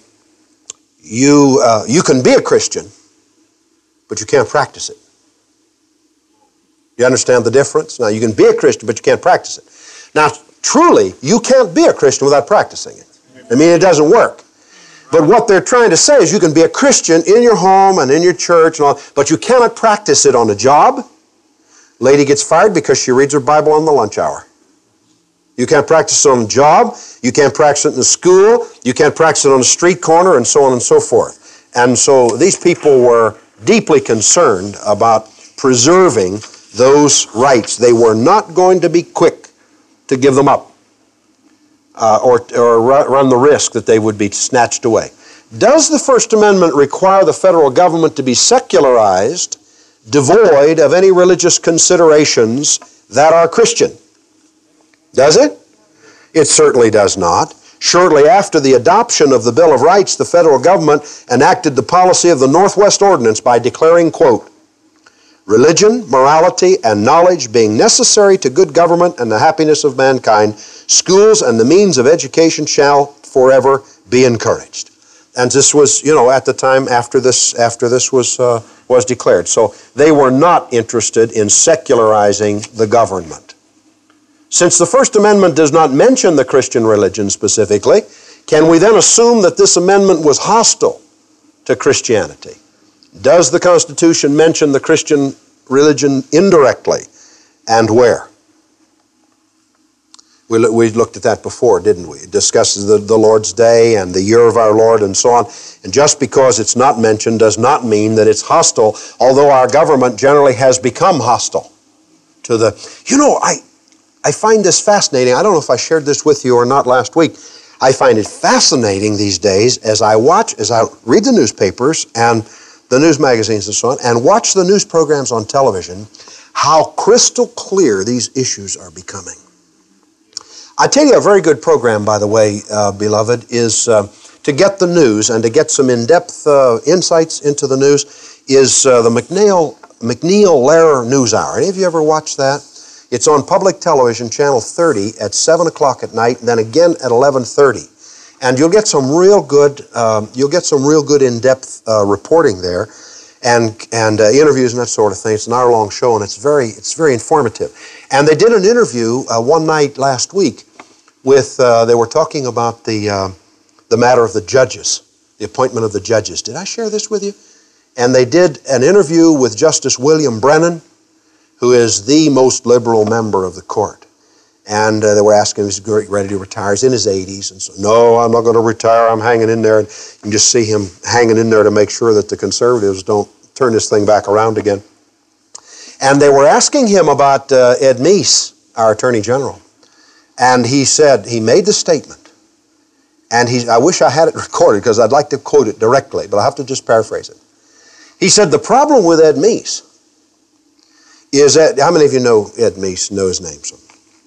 you can be a Christian, but you can't practice it. You understand the difference? Now, you can be a Christian, but you can't practice it. Now, truly, you can't be a Christian without practicing it. I mean, it doesn't work. But what they're trying to say is you can be a Christian in your home and in your church and all, but you cannot practice it on a job. Lady gets fired because she reads her Bible on the lunch hour. You can't practice it on a job. You can't practice it in the school. You can't practice it on a street corner, and so on and so forth. And so these people were deeply concerned about preserving those rights. They were not going to be quick to give them up or run the risk that they would be snatched away. Does the First Amendment require the federal government to be secularized, devoid of any religious considerations that are Christian? Does it? It certainly does not. Shortly after the adoption of the Bill of Rights, the federal government enacted the policy of the Northwest Ordinance by declaring, quote, religion, morality, and knowledge being necessary to good government and the happiness of mankind, schools and the means of education shall forever be encouraged. And this was, at the time after this was declared. So they were not interested in secularizing the government. Since the First Amendment does not mention the Christian religion specifically, can we then assume that this amendment was hostile to Christianity? Does the Constitution mention the Christian religion indirectly, and where? We looked at that before, didn't we? It discusses the Lord's Day and the year of our Lord and so on. And just because it's not mentioned does not mean that it's hostile, although our government generally has become hostile to the... I find this fascinating. I don't know if I shared this with you or not last week. I find it fascinating these days as I read the newspapers and the news magazines and so on, and watch the news programs on television, how crystal clear these issues are becoming. I tell you, a very good program, by the way, beloved, is to get the news and to get some in-depth insights into the news is the McNeil-Lehrer News Hour. Any of you ever watched that? It's on public television, channel 30, at 7 o'clock at night, and then again at 11:30. And you'll get some real good, in-depth reporting there, and interviews and that sort of thing. It's an hour-long show, and it's very informative. And they did an interview one night last week with. They were talking about the matter of the judges, the appointment of the judges. Did I share this with you? And they did an interview with Justice William Brennan, who is the most liberal member of the court. And they were asking him, he's ready to retire. He's in his 80s. And so, no, I'm not going to retire. I'm hanging in there. And you can just see him hanging in there to make sure that the conservatives don't turn this thing back around again. And they were asking him about Ed Meese, our Attorney General. And he said, he made the statement. And I wish I had it recorded because I'd like to quote it directly, but I'll have to just paraphrase it. He said, the problem with Ed Meese is that, how many of you know Ed Meese, know his name? So,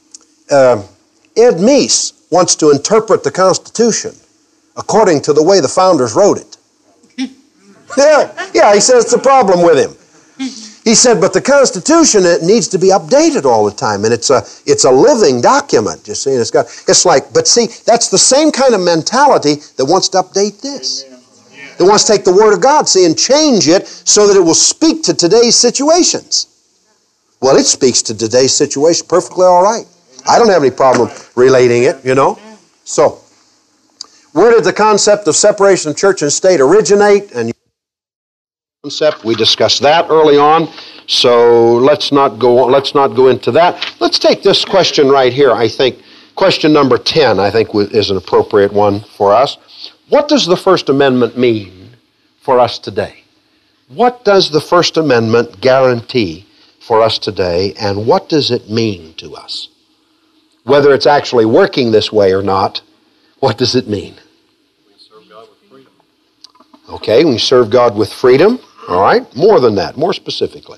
Ed Meese wants to interpret the Constitution according to the way the founders wrote it. Yeah, he says it's a problem with him. He said, but the Constitution, it needs to be updated all the time, and it's a living document, you see, and but see, that's the same kind of mentality that wants to update this. That wants to take the Word of God, see, and change it so that it will speak to today's situations. Well, it speaks to today's situation perfectly all right. I don't have any problem relating it, So, where did the concept of separation of church and state originate? And concept, we discussed that early on, so let's not go into that. Let's take this question right here, I think. Question number 10, I think, is an appropriate one for us. What does the First Amendment mean for us today? What does the First Amendment guarantee for us today, and what does it mean to us? Whether it's actually working this way or not, what does it mean? We serve God with freedom. Okay, we serve God with freedom. All right, more than that, more specifically.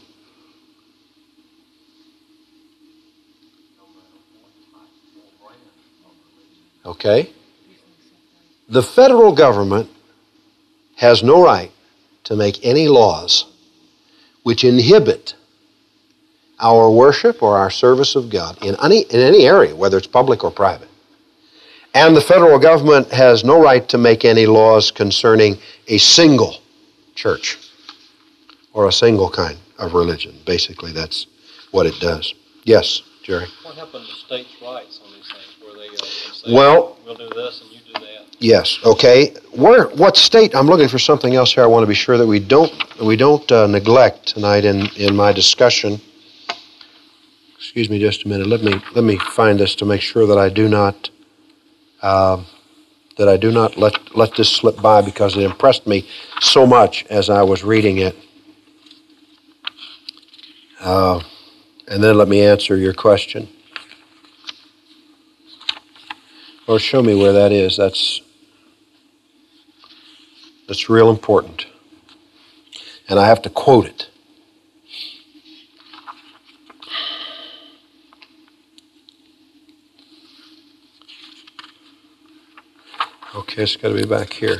Okay. The federal government has no right to make any laws which inhibit our worship or our service of God in any area, whether it's public or private. And the federal government has no right to make any laws concerning a single church or a single kind of religion. Basically, that's what it does. Yes, Jerry? What happened to states' rights on these things, where they say, well, we'll do this and you do that? Yes, okay. What state? I'm looking for something else here. I want to be sure that we don't neglect tonight in my discussion. Excuse me just a minute. Let me find this to make sure that I do not let this slip by, because it impressed me so much as I was reading it. And then let me answer your question. Or show me where that is. That's real important. And I have to quote it. Okay, it's got to be back here.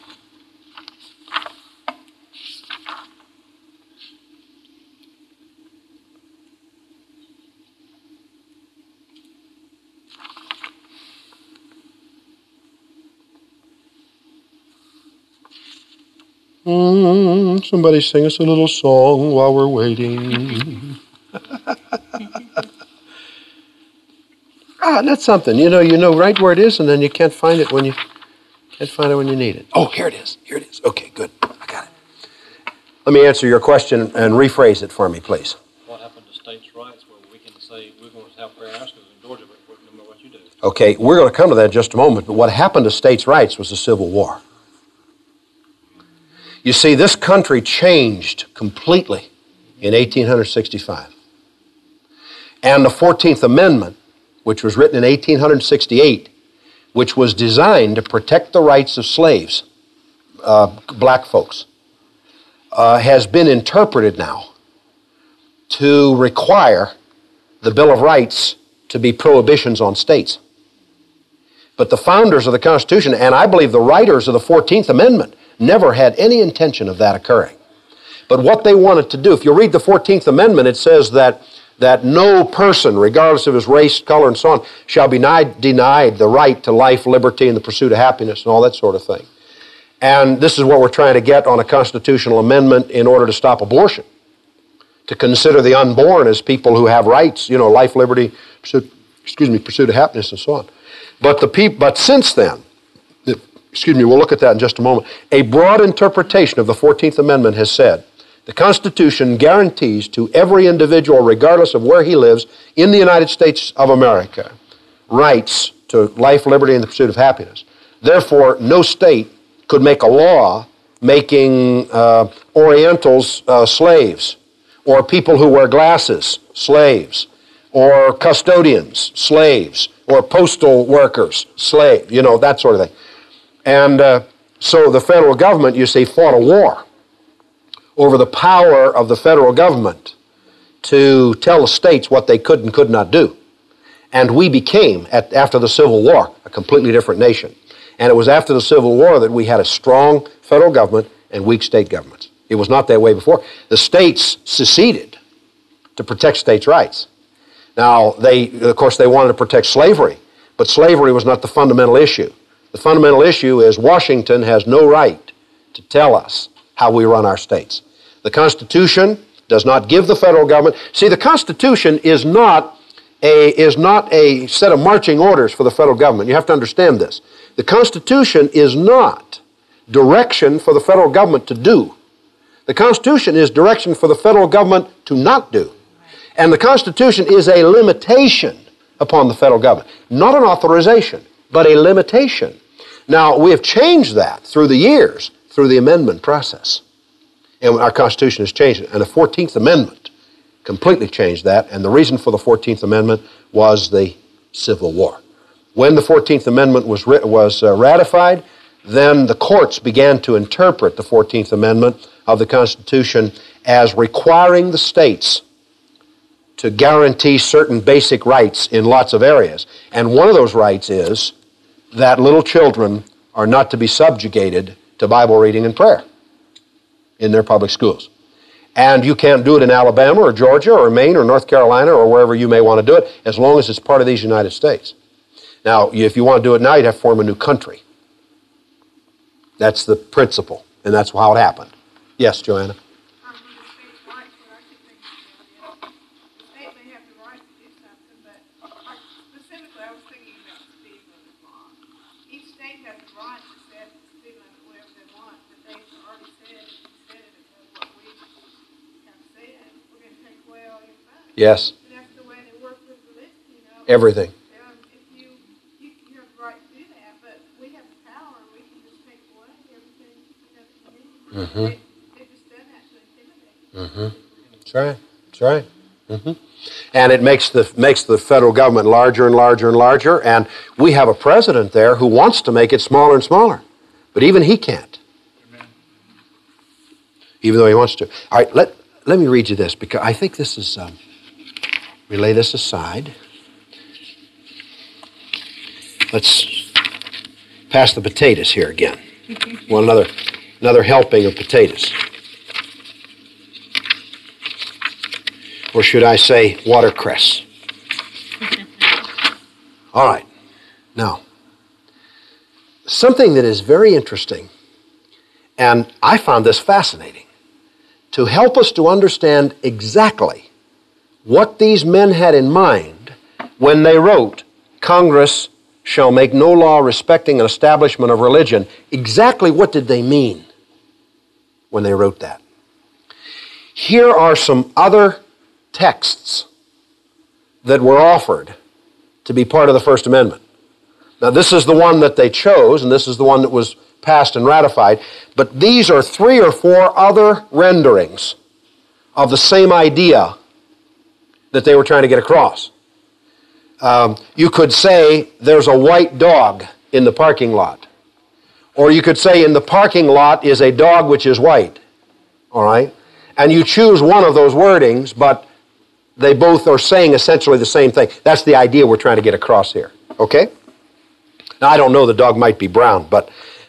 Somebody sing us a little song while we're waiting. That's something. You know right where it is, and then you can't find it when you need it. Oh, here it is. Here it is. Okay, good. I got it. Let me answer your question and rephrase it for me, please. What happened to states' rights, where we can say we're going to have prayer askers in Georgia, but no matter what you do? Okay, we're going to come to that in just a moment, but what happened to states' rights was the Civil War. You see, this country changed completely in 1865. And the 14th Amendment, which was written in 1868, which was designed to protect the rights of slaves, black folks, has been interpreted now to require the Bill of Rights to be prohibitions on states. But the founders of the Constitution, and I believe the writers of the 14th Amendment, never had any intention of that occurring. But what they wanted to do, if you read the 14th Amendment, it says that no person, regardless of his race, color, and so on, shall be denied the right to life, liberty, and the pursuit of happiness, and all that sort of thing. And this is what we're trying to get on a constitutional amendment in order to stop abortion, to consider the unborn as people who have rights, life, liberty, pursuit of happiness, and so on. But since then, we'll look at that in just a moment. A broad interpretation of the 14th Amendment has said, the Constitution guarantees to every individual, regardless of where he lives in the United States of America, rights to life, liberty, and the pursuit of happiness. Therefore, no state could make a law making Orientals slaves, or people who wear glasses slaves, or custodians slaves, or postal workers slaves, that sort of thing. And so the federal government, you see, fought a war over the power of the federal government to tell the states what they could and could not do. And we became, after the Civil War, a completely different nation. And it was after the Civil War that we had a strong federal government and weak state governments. It was not that way before. The states seceded to protect states' rights. Now, of course, they wanted to protect slavery, but slavery was not the fundamental issue. The fundamental issue is Washington has no right to tell us how we run our states. The Constitution does not give the federal government. See, the Constitution is not a set of marching orders for the federal government. You have to understand this. The Constitution is not direction for the federal government to do. The Constitution is direction for the federal government to not do. And the Constitution is a limitation upon the federal government. Not an authorization, but a limitation. Now, we have changed that through the years, through the amendment process. And our Constitution has changed it. And the 14th Amendment completely changed that. And the reason for the 14th Amendment was the Civil War. When the 14th Amendment was ratified, then the courts began to interpret the 14th Amendment of the Constitution as requiring the states to guarantee certain basic rights in lots of areas. And one of those rights is that little children are not to be subjugated to Bible reading and prayer in their public schools. And you can't do it in Alabama or Georgia or Maine or North Carolina or wherever you may want to do it, as long as it's part of these United States. Now, if you want to do it now, you'd have to form a new country. That's the principle, and that's how it happened. Yes, Joanna? When the state's rights, what I could think of, the state may have the right to do something, but specifically I was thinking about the speed limit law. Each state has the right to set the speed limit whatever they want, but they've already said, if you set it above what we have said, we're going to take away all your funds. Yes. And that's the way they work with religion, you know. Everything. If you have the right to do that, but we have the power, we can just take away everything that we need. Mm-hmm. They've just done that to intimidate. Mm-hmm. That's right. That's right. Mm-hmm. And it makes the federal government larger and larger and larger, and we have a president there who wants to make it smaller and smaller. But even he can't. Amen. Even though he wants to. All right, let me read you this, because I think this is, we lay this aside. Let's pass the potatoes here again. Want another helping of potatoes. Or should I say watercress? All right. Now, something that is very interesting, and I found this fascinating, to help us to understand exactly what these men had in mind when they wrote, Congress shall make no law respecting an establishment of religion. Exactly what did they mean when they wrote that? Here are some other texts that were offered to be part of the First Amendment. Now, this is the one that they chose, and this is the one that was passed and ratified, but these are 3 or 4 other renderings of the same idea that they were trying to get across. You could say there's a white dog in the parking lot. Or you could say in the parking lot is a dog which is white. All right? And you choose one of those wordings, but they both are saying essentially the same thing. That's the idea we're trying to get across here. Okay? Now, I don't know, the dog might be brown, but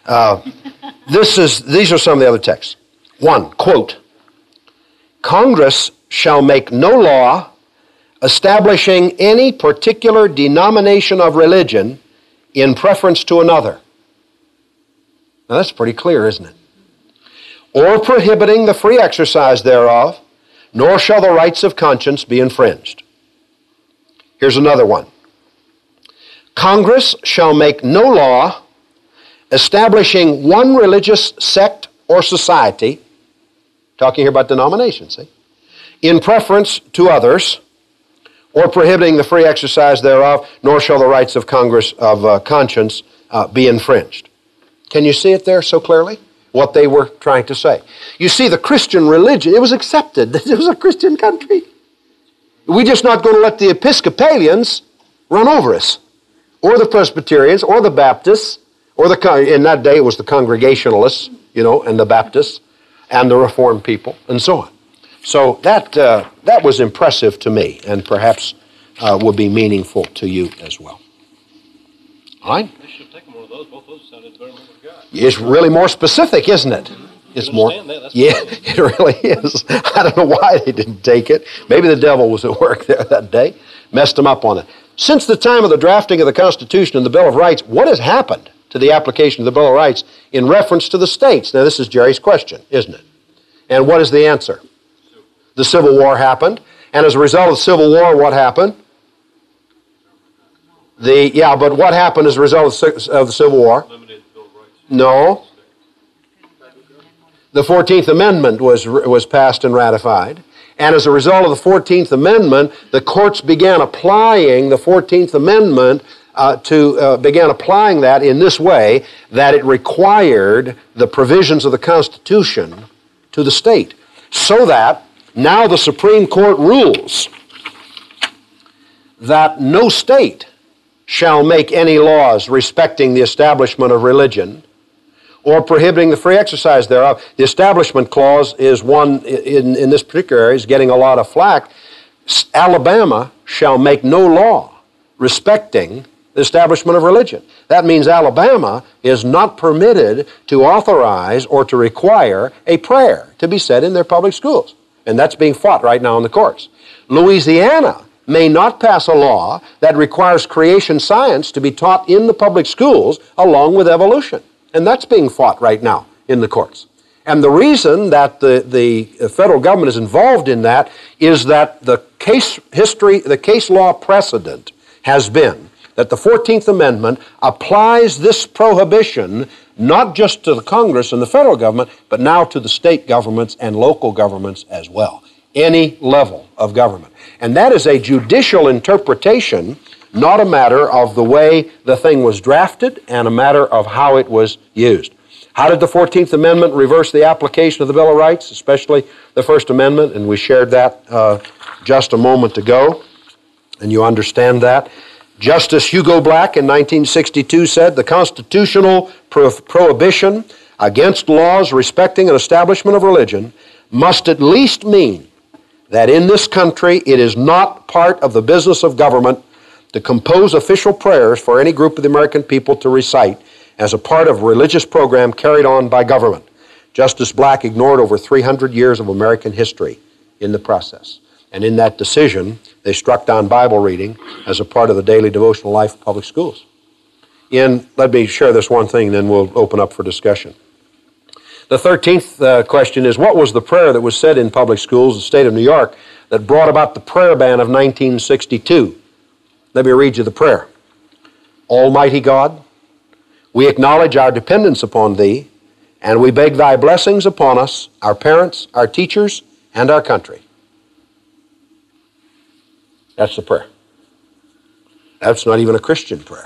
these are some of the other texts. 1, quote, Congress shall make no law establishing any particular denomination of religion in preference to another. Now that's pretty clear, isn't it? Or prohibiting the free exercise thereof, nor shall the rights of conscience be infringed. Here's another one. Congress shall make no law establishing one religious sect or society, talking here about denominations, see, in preference to others, or prohibiting the free exercise thereof, nor shall the rights of conscience be infringed. Can you see it there so clearly? What they were trying to say. You see, the Christian religion, it was accepted. It was a Christian country. We're just not going to let the Episcopalians run over us, or the Presbyterians, or the Baptists, or in that day it was the Congregationalists, and the Baptists, and the Reformed people, and so on. So that was impressive to me, and perhaps will be meaningful to you as well. All right? They should have taken one of those. Both those sounded better than what we got. It's really more specific, isn't it? It's more. Yeah, it really is. I don't know why they didn't take it. Maybe the devil was at work there that day, messed them up on it. Since the time of the drafting of the Constitution and the Bill of Rights, what has happened to the application of the Bill of Rights in reference to the states? Now, this is Jerry's question, isn't it? And what is the answer? The Civil War happened, and as a result of the Civil War, what happened? But what happened as a result of the Civil War? Limited Bill of Rights. No. The 14th Amendment was passed and ratified, and as a result of the 14th Amendment, the courts began applying the 14th Amendment began applying that in this way, that it required the provisions of the Constitution to the state, so that now the Supreme Court rules that no state shall make any laws respecting the establishment of religion or prohibiting the free exercise thereof. The Establishment Clause is one, in this particular area, is getting a lot of flack. Alabama shall make no law respecting the establishment of religion. That means Alabama is not permitted to authorize or to require a prayer to be said in their public schools. And that's being fought right now in the courts. Louisiana may not pass a law that requires creation science to be taught in the public schools along with evolution. And that's being fought right now in the courts. And the reason that the federal government is involved in that is that the case law precedent has been that the 14th Amendment applies this prohibition not just to the Congress and the federal government, but now to the state governments and local governments as well. Any level of government. And that is a judicial interpretation, not a matter of the way the thing was drafted and a matter of how it was used. How did the 14th Amendment reverse the application of the Bill of Rights, especially the First Amendment? And we shared that just a moment ago, and you understand that. Justice Hugo Black in 1962 said the constitutional prohibition against laws respecting an establishment of religion must at least mean that in this country it is not part of the business of government to compose official prayers for any group of the American people to recite as a part of a religious program carried on by government. Justice Black ignored over 300 years of American history in the process. And in that decision, they struck down Bible reading as a part of the daily devotional life of public schools. Let me share this one thing, then we'll open up for discussion. The 13th question is, what was the prayer that was said in public schools in the state of New York that brought about the prayer ban of 1962? Let me read you the prayer. Almighty God, we acknowledge our dependence upon Thee, and we beg Thy blessings upon us, our parents, our teachers, and our country. That's the prayer. That's not even a Christian prayer.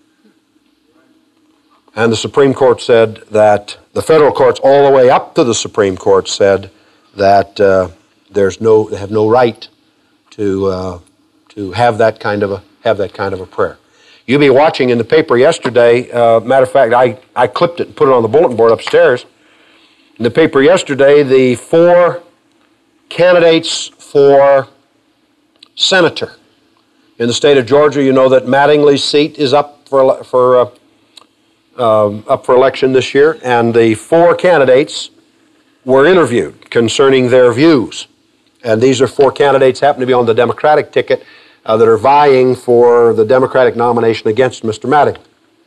And the Supreme Court said that, the federal courts all the way up to the Supreme Court said that they have no right to have that kind of a prayer. You'll be watching in the paper yesterday. Matter of fact, I clipped it and put it on the bulletin board upstairs. In the paper yesterday, the 4 candidates for senator in the state of Georgia. You know that Mattingly's seat is up for election this year, and the 4 candidates were interviewed concerning their views. And these are 4 candidates happen to be on the Democratic ticket that are vying for the Democratic nomination against Mr. Mattingly.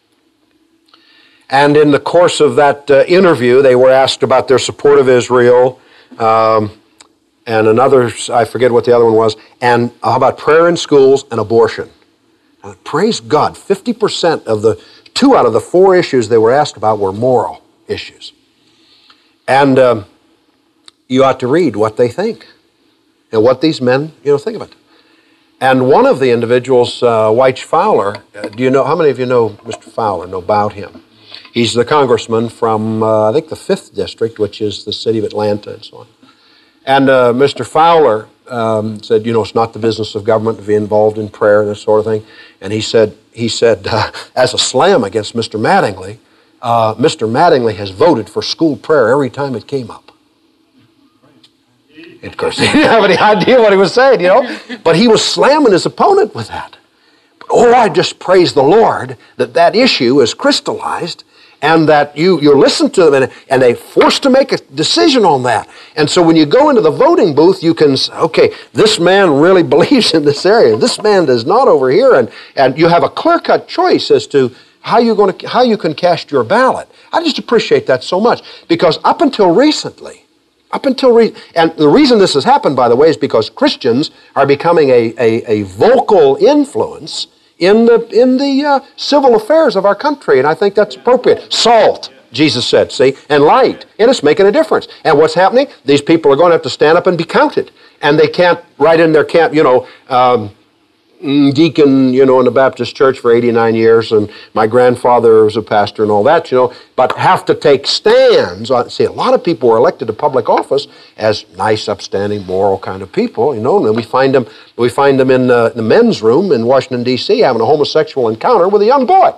And in the course of that interview, they were asked about their support of Israel, and another, I forget what the other one was, and how about prayer in schools and abortion. Praise God, 50% of the 2 out of the 4 issues they were asked about were moral issues. And you ought to read what they think and what these men, think about it. And one of the individuals, Wyche Fowler, how many of you know Mr. Fowler, know about him? He's the congressman from, I think, the 5th District, which is the city of Atlanta and so on. And Mr. Fowler said, it's not the business of government to be involved in prayer and this sort of thing. And he said, as a slam against Mr. Mattingly, Mr. Mattingly has voted for school prayer every time it came up. And of course, he didn't have any idea what he was saying, But he was slamming his opponent with that. But, I just praise the Lord that issue is crystallized and that you listen to them and they're forced to make a decision on that. And so when you go into the voting booth, you can say, okay, this man really believes in this area. This man does not over here. And you have a clear-cut choice as to how you can cast your ballot. I just appreciate that so much because up until recently, and the reason this has happened, by the way, is because Christians are becoming a vocal influence in the civil affairs of our country, and I think that's appropriate. Salt, Jesus said, see, and light, and it's making a difference. And what's happening? These people are going to have to stand up and be counted, and they can't write in their camp, deacon, in the Baptist church for 89 years, and my grandfather was a pastor and all that, but have to take stands on. See, a lot of people were elected to public office as nice, upstanding, moral kind of people, and then we find them in the men's room in Washington, D.C. having a homosexual encounter with a young boy.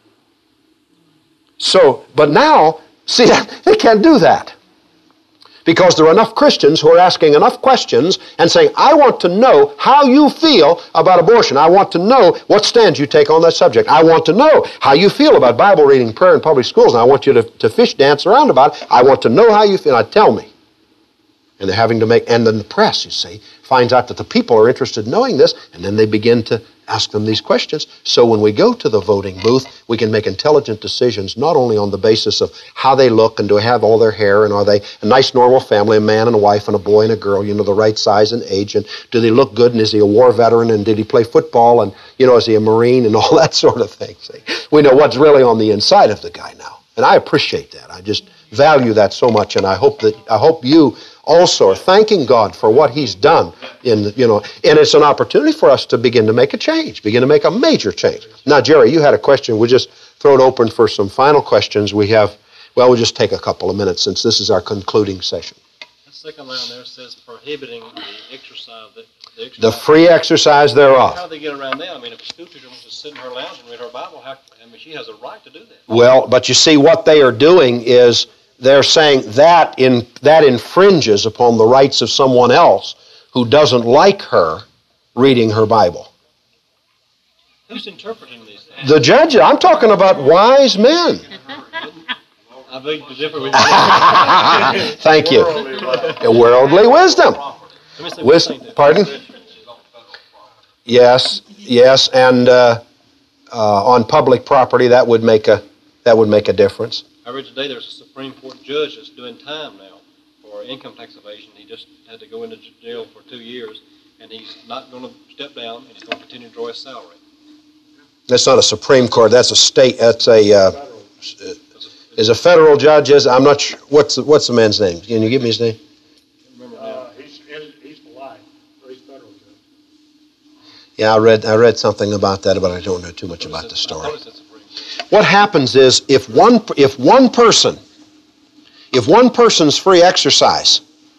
So, but now, see, they can't do that. Because there are enough Christians who are asking enough questions and saying, I want to know how you feel about abortion. I want to know what stands you take on that subject. I want to know how you feel about Bible reading, prayer in public schools, and I want you to fish dance around about it. I want to know how you feel. Now tell me. And they're having to and then the press, you see, finds out that the people are interested in knowing this, and then they begin to ask them these questions. So when we go to the voting booth, we can make intelligent decisions not only on the basis of how they look and do they have all their hair and are they a nice normal family, a man and a wife and a boy and a girl, the right size and age, and do they look good and is he a war veteran and did he play football and, is he a Marine and all that sort of thing. See? We know what's really on the inside of the guy now. And I appreciate that. I just value that so much, and I hope you also are thanking God for what He's done and it's an opportunity for us to begin to make a change, begin to make a major change. Now, Jerry, you had a question. We'll just throw it open for some final questions. We'll just take a couple of minutes since this is our concluding session. The second line there says prohibiting the exercise. The free exercise thereof. How do they get around that? I mean, if a school teacher wants to sit in her lounge and read her Bible, she has a right to do that. Well, but you see, what they are doing is they're saying that infringes upon the rights of someone else who doesn't like her reading her Bible. Who's interpreting these things? The judges. I'm talking about wise men. I beg to differ with you. Thank you. Worldly wisdom. Pardon? Yes, and on public property that would make a difference. I read today there's a Supreme Court judge that's doing time now for income tax evasion. He just had to go into jail for 2 years, and he's not going to step down, and he's going to continue to draw his salary. That's not a Supreme Court. That's a state. That's is a federal judge. I'm not sure. What's the man's name? Can you give me his name? He's Hawaii, so he's federal judge. Yeah, I read something about that, but I don't know too much about the story. What happens is if one person's free exercise,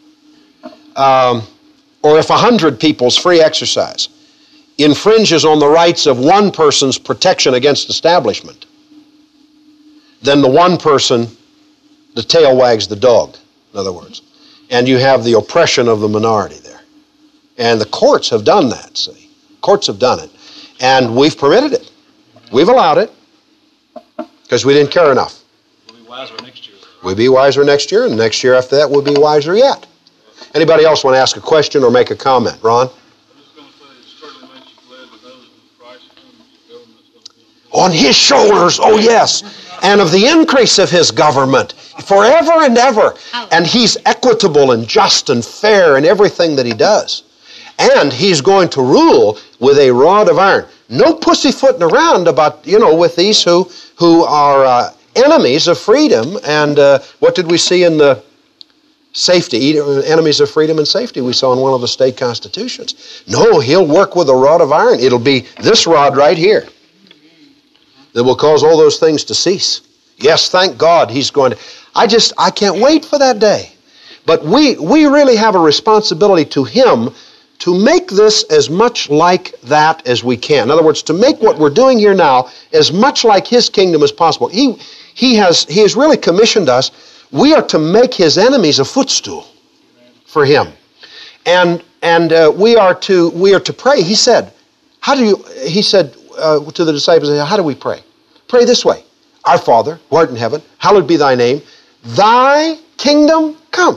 or if 100 people's free exercise infringes on the rights of one person's protection against establishment, then the one person, the tail wags the dog, in other words. And you have the oppression of the minority there. And the courts have done that, see. Courts have done it. And we've permitted it. We've allowed it. Because we didn't care enough. We'll be wiser next year. We'll be wiser next year, and next year after that we'll be wiser yet. Anybody else want to ask a question or make a comment? Ron? I'm just going to say it certainly makes you glad to know that when Christ comes, the government's going to be on His shoulders, oh yes. And of the increase of His government forever and ever. And He's equitable and just and fair in everything that He does. And He's going to rule with a rod of iron. No pussyfooting around about, with these who are enemies of freedom. And what did we see in the safety, enemies of freedom and safety we saw in one of the state constitutions? No, He'll work with a rod of iron. It'll be this rod right here that will cause all those things to cease. Yes, thank God He's going to. I can't wait for that day. But we really have a responsibility to Him to make this as much like that as we can. In other words, to make what we're doing here now as much like His kingdom as possible. He has really commissioned us. We are to make His enemies a footstool for Him. And we are to pray. He said to the disciples, how do we pray? Pray this way. Our Father, who art in heaven, hallowed be Thy name. Thy kingdom come.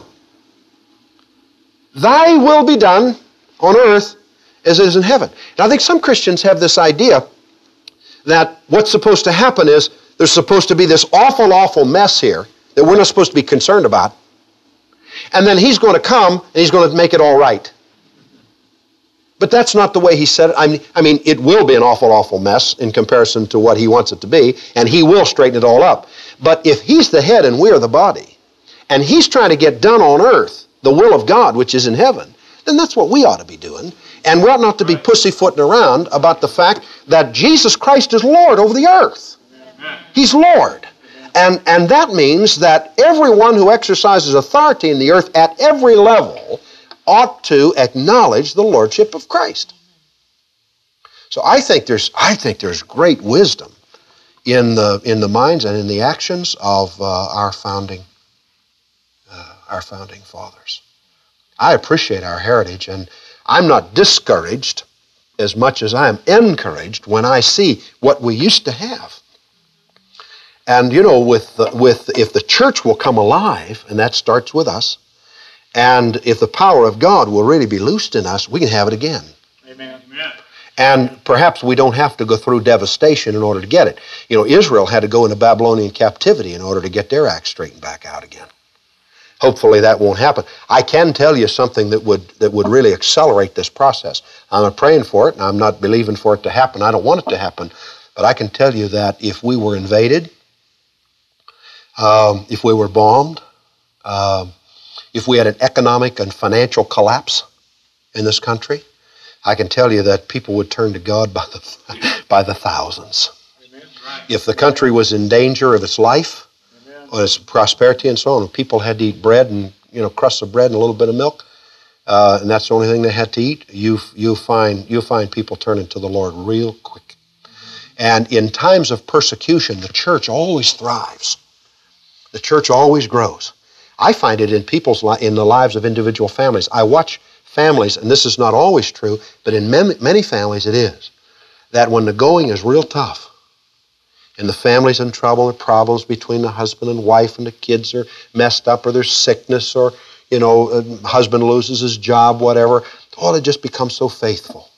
Thy will be done on earth as it is in heaven. And I think some Christians have this idea that what's supposed to happen is there's supposed to be this awful, awful mess here that we're not supposed to be concerned about. And then He's going to come and He's going to make it all right. But that's not the way He said it. I mean, it will be an awful, awful mess in comparison to what He wants it to be, and He will straighten it all up. But if He's the head and we're the body, and He's trying to get done on earth the will of God which is in heaven, then that's what we ought to be doing. And we ought not to be pussyfooting around about the fact that Jesus Christ is Lord over the earth. He's Lord. And that means that everyone who exercises authority in the earth at every level ought to acknowledge the lordship of Christ. So I think there's great wisdom in the minds and in the actions of our founding fathers. I appreciate our heritage, and I'm not discouraged as much as I am encouraged when I see what we used to have. And you know, if the church will come alive, and that starts with us, and if the power of God will really be loosed in us, we can have it again. Amen. Amen. And perhaps we don't have to go through devastation in order to get it. You know, Israel had to go into Babylonian captivity in order to get their act straightened back out again. Hopefully that won't happen. I can tell you something that would really accelerate this process. I'm not praying for it, and I'm not believing for it to happen. I don't want it to happen. But I can tell you that if we were invaded, if we were bombed, if we had an economic and financial collapse in this country, I can tell you that people would turn to God by the thousands. Amen. Right. If the country was in danger of its life, or its prosperity and so on, and people had to eat bread and, you know, crusts of bread and a little bit of milk, and that's the only thing they had to eat, you'll find people turning to the Lord real quick. And in times of persecution, the church always thrives. The church always grows. I find it in the lives of individual families. I watch families, and this is not always true, but in many families it is, that when the going is real tough, and the family's in trouble, and problems between the husband and wife, and the kids are messed up, or there's sickness, or, you know, husband loses his job, whatever, they just become so faithful.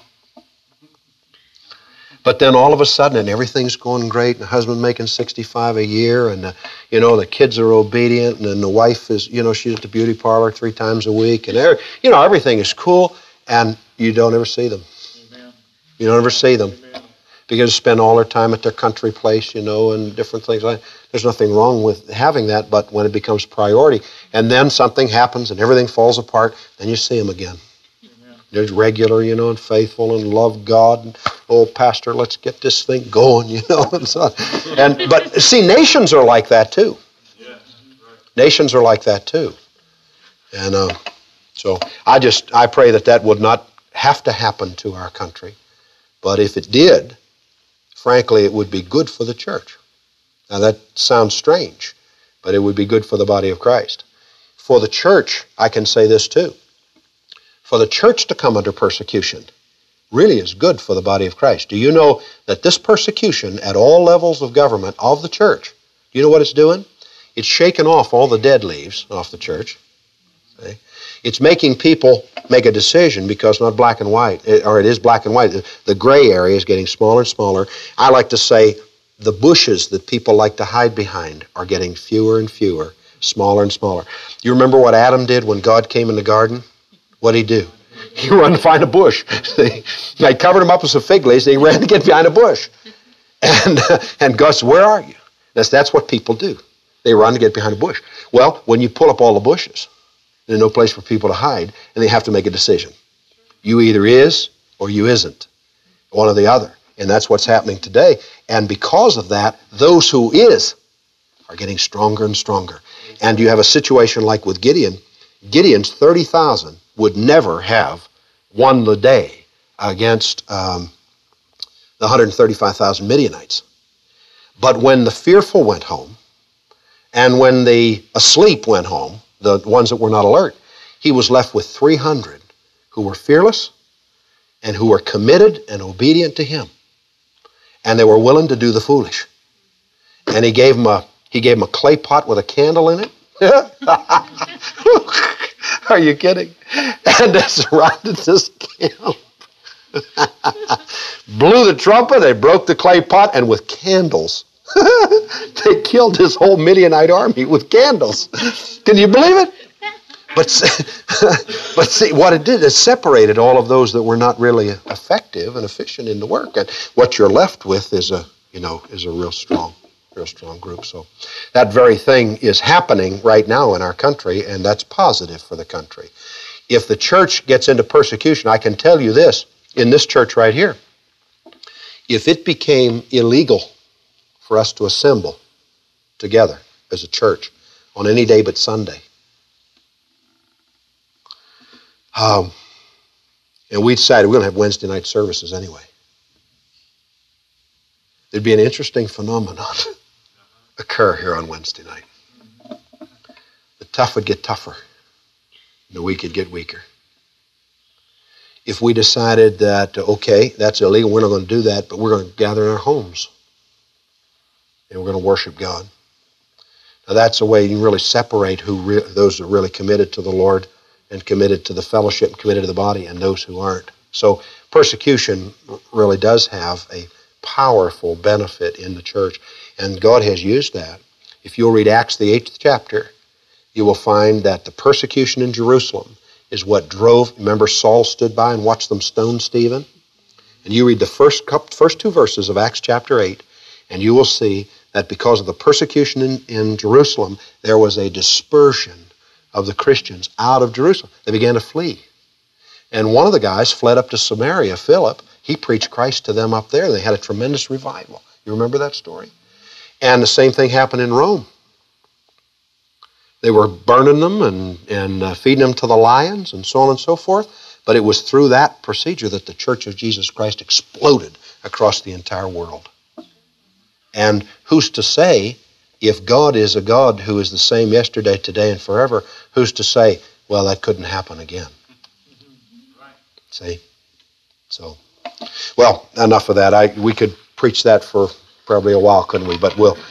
But then all of a sudden, and everything's going great, and the husband making $65 a year, and you know, the kids are obedient, and then the wife is, you know, she's at the beauty parlor 3 times a week, and everything is cool, and you don't ever see them. Amen. You don't ever see them. Amen. Because they spend all their time at their country place, you know, and different things like that. There's nothing wrong with having that, but when it becomes priority, and then something happens and everything falls apart, then you see them again. Amen. They're regular, you know, and faithful and love God. And, oh, Pastor, let's get this thing going, you know, and so on. But see, nations are like that too. Yes. Right. Nations are like that too. And so I pray that would not have to happen to our country. But if it did, frankly, it would be good for the church. Now that sounds strange, but it would be good for the body of Christ. For the church, I can say this too. For the church to come under persecution really is good for the body of Christ. Do you know that this persecution at all levels of government of the church, do you know what it's doing? It's shaking off all the dead leaves off the church. Okay? It's making people make a decision because not black and white, or it is black and white. The gray area is getting smaller and smaller. I like to say the bushes that people like to hide behind are getting fewer and fewer, smaller and smaller. You remember what Adam did when God came in the garden? What did he do? He ran to find a bush. They covered him up with some fig leaves, and he ran to get behind a bush. And God said, where are you? That's what people do. They run to get behind a bush. Well, when you pull up all the bushes, there's no place for people to hide, and they have to make a decision. You either is or you isn't, one or the other. And that's what's happening today. And because of that, those who is are getting stronger and stronger. And you have a situation like with Gideon. Gideon's 30,000 would never have won the day against the 135,000 Midianites. But when the fearful went home, and when the asleep went home, the ones that were not alert, he was left with 300 who were fearless and who were committed and obedient to him. And they were willing to do the foolish. And he gave them a clay pot with a candle in it. Are you kidding? And they surrounded this camp. Blew the trumpet, they broke the clay pot, and with candles, they killed this whole Midianite army with candles. Can you believe it? But see, what it did is separated all of those that were not really effective and efficient in the work. And what you're left with is a real strong group. So that very thing is happening right now in our country, and that's positive for the country. if the church gets into persecution, I can tell you this, in this church right here, if it became illegal for us to assemble together as a church on any day but Sunday, and we decided we're going to have Wednesday night services anyway, there'd be an interesting phenomenon occur here on Wednesday night. The tough would get tougher, and the weak would get weaker. If we decided that, okay, that's illegal, we're not going to do that, but we're going to gather in our homes, and we're going to worship God. Now that's a way you can really separate those who are really committed to the Lord and committed to the fellowship and committed to the body and those who aren't. So persecution really does have a powerful benefit in the church, and God has used that. If you'll read Acts, the 8th chapter, you will find that the persecution in Jerusalem is what drove, remember Saul stood by and watched them stone Stephen? And you read the first 2 verses of Acts chapter 8, and you will see that because of the persecution in Jerusalem, there was a dispersion of the Christians out of Jerusalem. They began to flee. And one of the guys fled up to Samaria, Philip. He preached Christ to them up there. They had a tremendous revival. You remember that story? And the same thing happened in Rome. They were burning them and feeding them to the lions and so on and so forth. But it was through that procedure that the Church of Jesus Christ exploded across the entire world. And who's to say, if God is a God who is the same yesterday, today, and forever, who's to say, well, that couldn't happen again? See? So, well, enough of that. We could preach that for probably a while, couldn't we? But we'll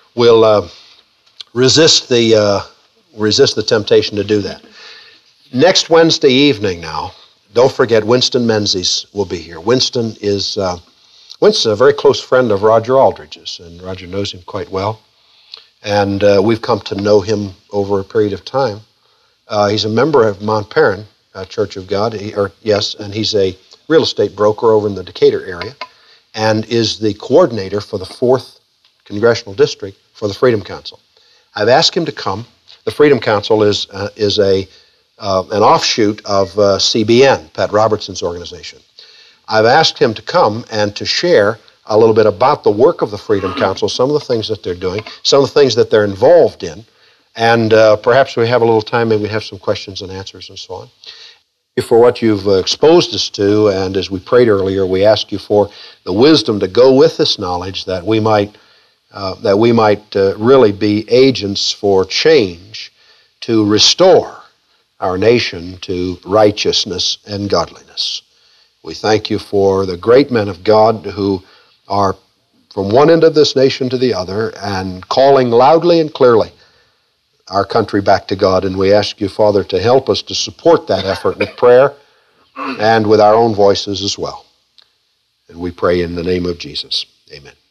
resist the temptation to do that. Next Wednesday evening now, don't forget Winston Menzies will be here. Winston's a very close friend of Roger Aldridge's, and Roger knows him quite well. And we've come to know him over a period of time. He's a member of Mount Perrin Church of God, and he's a real estate broker over in the Decatur area, and is the coordinator for the 4th Congressional District for the Freedom Council. I've asked him to come. The Freedom Council is an offshoot of CBN, Pat Robertson's organization. I've asked him to come and to share a little bit about the work of the Freedom Council, some of the things that they're doing, some of the things that they're involved in, and perhaps we have a little time, maybe we have some questions and answers and so on. For what you've exposed us to, and as we prayed earlier, we ask you for the wisdom to go with this knowledge that we might really be agents for change to restore our nation to righteousness and godliness. We thank you for the great men of God who are from one end of this nation to the other and calling loudly and clearly our country back to God. And we ask you, Father, to help us to support that effort with prayer and with our own voices as well. And we pray in the name of Jesus. Amen.